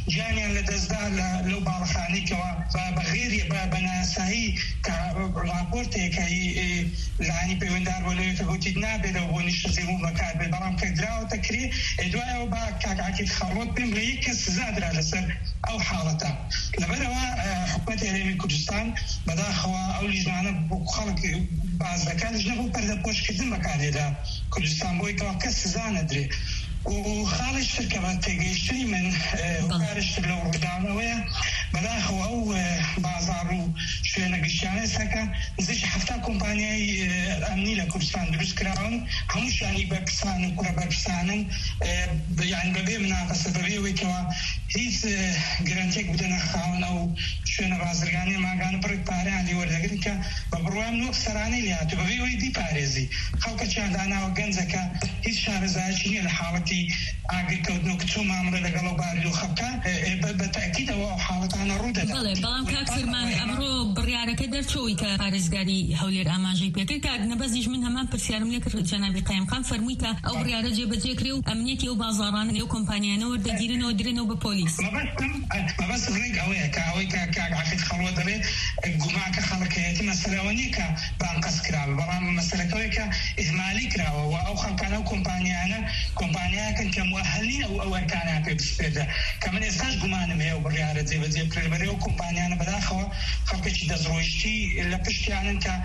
جانیان لە دەستدا لەو باڵەخانەیەکەوە بەغێر بەناسایی کە راپۆرتێکە لانی پەیوەنددار بۆ لەوێتە گوتیت نابێتەوە بۆ نیشتەجێبوون بەکار بێت بەڵام کە دراوەتە کرێ دوایەوە با کاک عەکیل خەڵوت پێم لە یەک کەس سزادرا لەسەر ئەو حاڵەتە لەبەرەوە حکوومەتی هەرێمی کوردستان بەداخەوە ئەو لیژنانە بۆ خەڵک باز دەکات لیژنە بۆ پەردەپۆشکردن بەکارێدا کوردستان بۆی کەوا کەس سزا نەدرێ و خاڵش ترکە بە تێگەیشتنی من کارشتر لەو ڕووداوەیە بەداخەوە ئەو بازار و شوێنە گەشتیانە سەکە نزیک حەفتا کۆمپانیای ئەمنی لە کوردستان دروست کراون هەمووشانی بەرپرسان و کوڕە بەرپرسانن یعنی بەبێ مناقەسە بەبێ ئەوەیەکەوە هیچ گرنتێک بدەنە خاوەن ئەو شوێنە بازرگانی ماگانە بڕێک پارەیان لێ وەردەگرن کە بە بڕوام نوەک سەرانەی لێهاتوو بەبێ ئەوەی دیپارێزی خەڵکەچیان داناوە گەنجەکە هیچ شارەزایەکی نییە لە حاڵەتی ئاگرکەوتنەوە کە چۆن مامەڵە لەگەڵ ئەو باری و خەڵکە بەتاکیدەوە ئەو حاڵەتانە ڕوو دەدات. بەڵێ بەڵام کاک فەرمان ئەمڕۆ بڕیارەکە دەرچۆی کە پارێزگاری هەولێر ئاماژەی پێکرد کاک نەبەزیش من هەمان پرسیارم لێ کرد جەنابی قەیومخان فەرمووی کە ئەو بڕیارە جێبەجێ کرێ و ئەمنیەتی ئەو بازاڕانە لەو کۆمپانیانە وەردەگیرنەوە درێنەوە بە پۆلیس. مەبەست ڕێک ئەوەیە کە ئەوەی کە کاک عەکیل خەڵوت دەڵێت گومان کە خەڵکەیەتی مەسەلەوە نییە کە بانقەس کراوە بەڵام مەسەلەکەوەی کە ئیهمالی کراوە و ئەو خەڵکانە و کۆمپانیانە کۆمپانیاکەن کە موەهەلین ئەو ئەوەکانیان پێ بسپێردە کە من ئێستاش گومانم هەیە و بڕیارە جێبەجێ بکرێت بەرێ ئەو کۆمپانیانە بەداخەوە خەڵکێکی دەستڕۆیشتی لە پشتیانن کە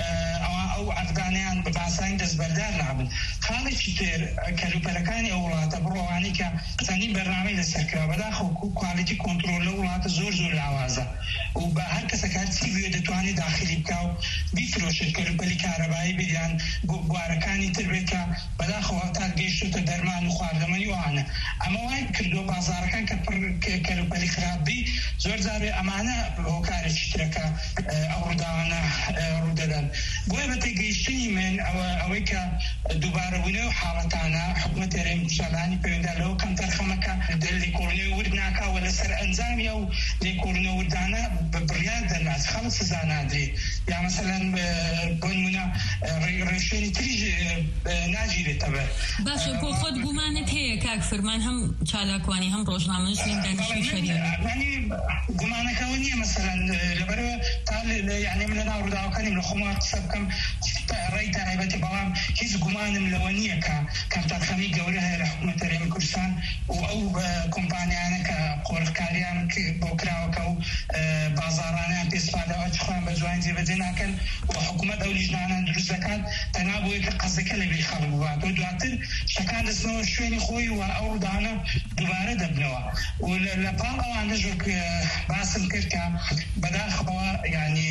ئەو عەقدانەیان بە باساین دەستبەردار نابن. خاڵێکی تر کەلوپەلەکانی ئەو وڵاتە بڕۆوانی کە چەندین بەرنامەی لەسەرکرا بەداخەوە کوالیتی کۆنتڕۆل لە وڵاتە زۆر زۆر لاوازە و بە هەر کەسە کارچی بوێ دەتوانێت داخلی بکا و بیفرۆشێت کەلوپەلی کارەبایی بێیان بوارەکانی تر بێت کە بەداخەوە تا گەیشتوتە دەرمان و خواردەمەنی وانە ئەمە وای کردو بازارەکان کە کەلوپەلی خراپبی زۆر جارێ ئەمانە هۆکارێکی ترەکە ئەو ڕووداوانە ڕوودەدەن. بۆیە بە تێگەیشتنی من ئەوەی کە دووبارەبوونەوە و حاڵەتانە حکوومەتی هەرێمی کوردستانی پەیوەنددار لەوە کەم تەرخەمەکە لێکۆڵینەوەی ورد ناکاوە لەسەر ئەنجامی ئەو لێکۆڵینەوە وردانە بڕیار دەرناچ خەڵک سزا نادرێت یا مەسەلەن بۆ نمونە ڕێشوێنی تریژ ناگیرێتە بەر. باشە بۆ خۆت گومانت هەیە کاک فەرمان هەم چالاکوانی هەم ڕۆژنامەنووس لێم دانیشتوی شەریعە گومانەکەەوە نییە مەسەلەن لەبەرەوە تا یعنی من لەناو ڕووداوەکانیم لە خۆمان قسە بکەم ڕێی تایبەتی بەڵام هیچ گومانم لەوە نییە کە کەمتەرخەمی گەورە هەیە لە حکوومەتی هەرێمی کوردستان و ئەو کۆمپانیانە کە قۆڕکاریان بۆ کراوەکە و بازاڕانیان پێسپادەوە چخوان بە جوان جێبەجێ ناکەن و حکوومەت ئەو لیژنانان دروست دەکات تەنها بۆیە کە قەزەکە لەبێ خەڵک بوات و دواتر شەکان دەستنەوە شوێنی خۆی و ئەو ڕووداوانە دووبارە دەبنەوە و لە پاڵ ئەوانەش باسم کرد کە بەداخەوە یعنی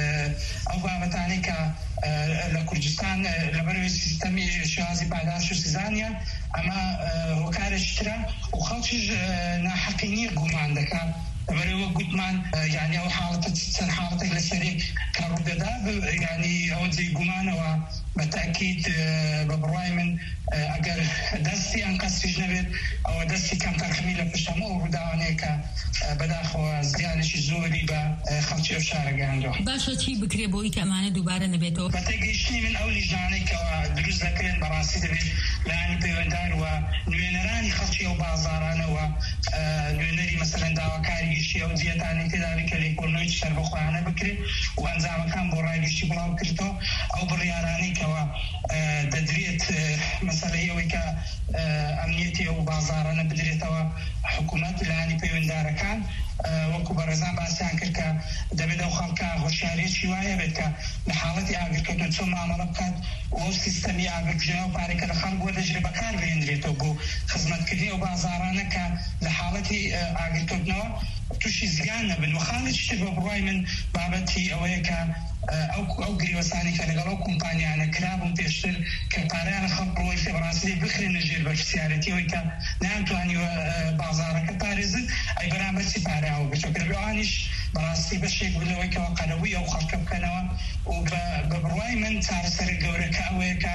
ئەو بابەتانەی کە لە کوردستان لەبەرەوەی سیستەمی شێوازی پاداش و سزانیە ئەمە هۆکارێکی ترە و خەڵکیش ناحەقی نییە گومان دەکات لەبەرەوە گوتمان یعنی ئەو حاڵەتە چەند حاڵەتێک لەسەرێک کە ڕوودەدا یعنی ئەوە جێی گومانەوە بەتاکید بە بڕوای من ئەگەر دەستی ئەم قەسریش نەبێت ئەوە دەستی کەم تەرخەمی لە پشتەمە و ڕووداوانەیە کە بەداخەوە زیانشی زۆری بە خەڵکی ئەو شارە گەیاندووە. باشە چی بکرێ بۆی کە ئەمانە دووبارە نەبێتەوە؟ بە تێگەیشتنی من ئەو لیژنانەی کەەوە دروست دەکرێن بەڕاستی دەبێت لایانی پەیوەنددار و نوێنەرانی خەڵکی ئەو بازاڕانەوە نوێنەری مەسەلەن داواکاری گشتی ئەو جیەتانی تێداری کە لێکۆڵینەوەی سەربەخۆیانە بکرێت و ئەنجامەکان بۆ ڕای گشتی بڵاو کردەوە ئەو بڕیارانەی کەەوە دەدرێت مەسەلەی ئەوەی کە ئەمنیەتی ئەو بازاڕانە بدرێتەوە حکوومەت لایانی پەیوەنددارەکان وەکو بەڕێزان باسییان کرد کە دەبێت ئەو خەڵکە هۆشیارێکی وایە بێت کە لە حاڵەتی ئاگرکردن چۆن مامەڵە بکات و ئەو سیستەمی ئاگرکردنەوە و پارێکە لە خەڵک وەردەژرێت بەکار بهێنرێتەوە بۆ خزمەتکردنی ئەو بازاڕانە کە لە حاڵەتی ئاگرکردنەوە تووشی زیان نەبن و خاڵێکی تر بە بڕوای من بابەتی ئەوەیە کە ئەو گریوەسانی کە لەگەڵ ئەو کۆمپانیانە کرابوون پێشتر کە پارەیانە خەڵک بڕۆی فێ بەڕاستی بخرێنە ژێر بەرپرسیارەتی ئەوەی کە نەیانتوانیوە بازاڕەکە پارێزن ئەی بەرامبەر بارەوە بچۆکە لەوانیش بەڕاستی بەشێک بلەوەی کەەوە قەرەووی ئەو خەڵکە بکەنەوە و بە بڕوای من چارەسەر گەورەکە ئەوەیە کە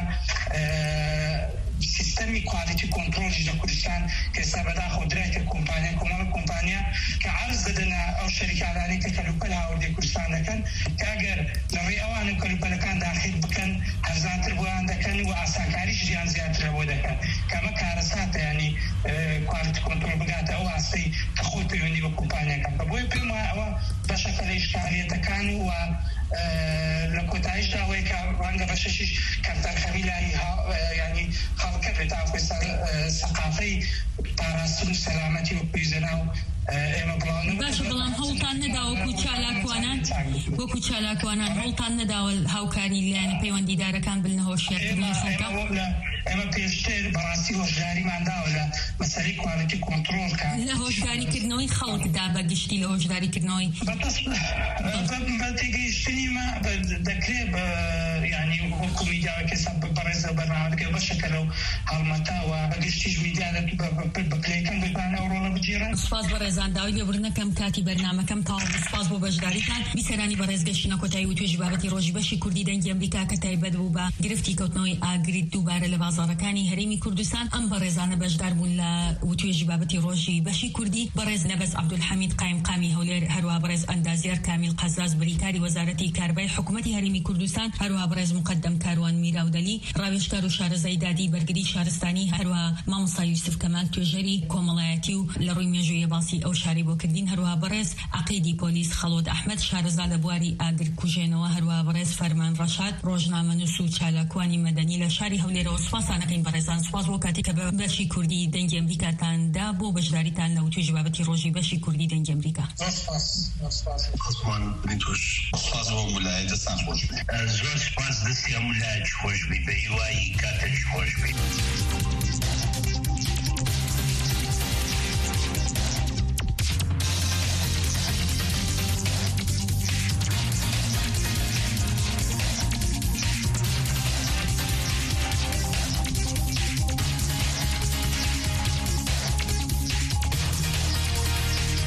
سیستەمی کوالیتی کۆنتڕۆڵی لە کوردستان کە ئێستا بەداخەوە درایتە کۆمپانیا کۆمەڵە کۆمپانیا کە عەرز دەدەنە ئەو شەریکانانی کە کەلوپەل هاوردی کوردستان دەکەن کە ئەگەر لەڕێی ئەوانە کەلوپەلەکان داخل بکەن هەرزانتر بۆیان دەکەن و ئاسانکاریش ژیان زیاترە بۆ دەکەن محکمە کارەساتە ینی کوالتی کۆنترۆل بگاتە ئەو ئاستی کەخۆ پەیوەندی بە کۆمپانیەکان بە بۆی پێم وایە ئەوە بەشەکە لە ئیشکالیەتەکان و لە کۆتاییشدا ئەوەیە کە ڕەنگە بەشەشیش کەمتەرخەمی لای ینی خەڵکە بێت ئەوەی سەقافەی پاراستن و سەلامەتی و پێیزەنا و باشە بەڵام هەوڵتان نەدا وەکو چالاکوانان وەکو چالاکوانان هەوڵتان نەداوە هاوکاری لایەنە پەیوەندیدارەکان بن هۆشیارکردنی خەڵکە ئێمە پێشتر بەڕاستی هۆشداریمانداوە لە مەسەلەی کوالتی کۆنترۆڵکە لە هۆشداریکردنەوەی خەڵکدا بەگشتی لە هۆشداریکردنەوەی بە تێگەیشتنی ما دەکرێت ینی وەکو میدیاوەکە سەب بەڕێزە بەرنامەکە بەشەکە لەو هەڵمەتاوە بەگشتیش میدیا بەپلەیەکەم بتوانە ئەو ڕۆڵە بگیرن. سپاس بەڕێزان داوای لێبوردنەکەم کاتی بەرنامەکەم تاوە سپاس بۆ بەشداریتان بیسەرانی بەڕێزگەشتنە کۆتایی و توێژی بابەتی ڕۆژی بەشی کوردی دەنگی ئەمریکا کە تایبەت بوو بە گرفتی کەوتنەوەی ئاگریت دووبارە لە بازاڕەکانی هەرێمی کوردستان ئەم بەڕێزانە بەشدار بوون لە توێژی بابەتی ڕۆژی بەشی کوردی بەڕێز نەبەس عەبدولحەمید قایمقامی هەولێر هەروە بەڕێز ئەندازیار کامیل قەزاز بریکاری وەزارەتی کاربای حکوومەتی هەرێمی کوردستان هەروە بەڕێز مقدم کاروان میراودەلی ڕاوێژکار و شارەزای دادی بەرگری شارستانی هەروە مامۆستا یوسف کەمال توێژەری کۆمەڵایەتی و لە ڕووی مێژوویە باسی ئەو شاری بۆ کردین هەروە بەڕێز عەقیدی پۆلیس خەڵۆت ئەحمەد شارەزا لە بواری ئاگر کوژێنەوە هەروە بەڕێز فەرمان ڕەشاد ڕۆژنامەنووس و چالاکوانی مەدەنی لە شاری هەولێرەوە سوپاسانەکەین بەڕێزان سوپاس بۆ کاتێک کە بە بەشی کوردی دەنگی ئەمریکاتاندا بۆ بەشداریتان لە توێژی بابەتی ڕۆژی بەشی کوردی دەنگی ئەمریکا. زۆر سپاس دەستی هەموو لایەک خۆش بی بە هیوایی کاتێک خۆش بی.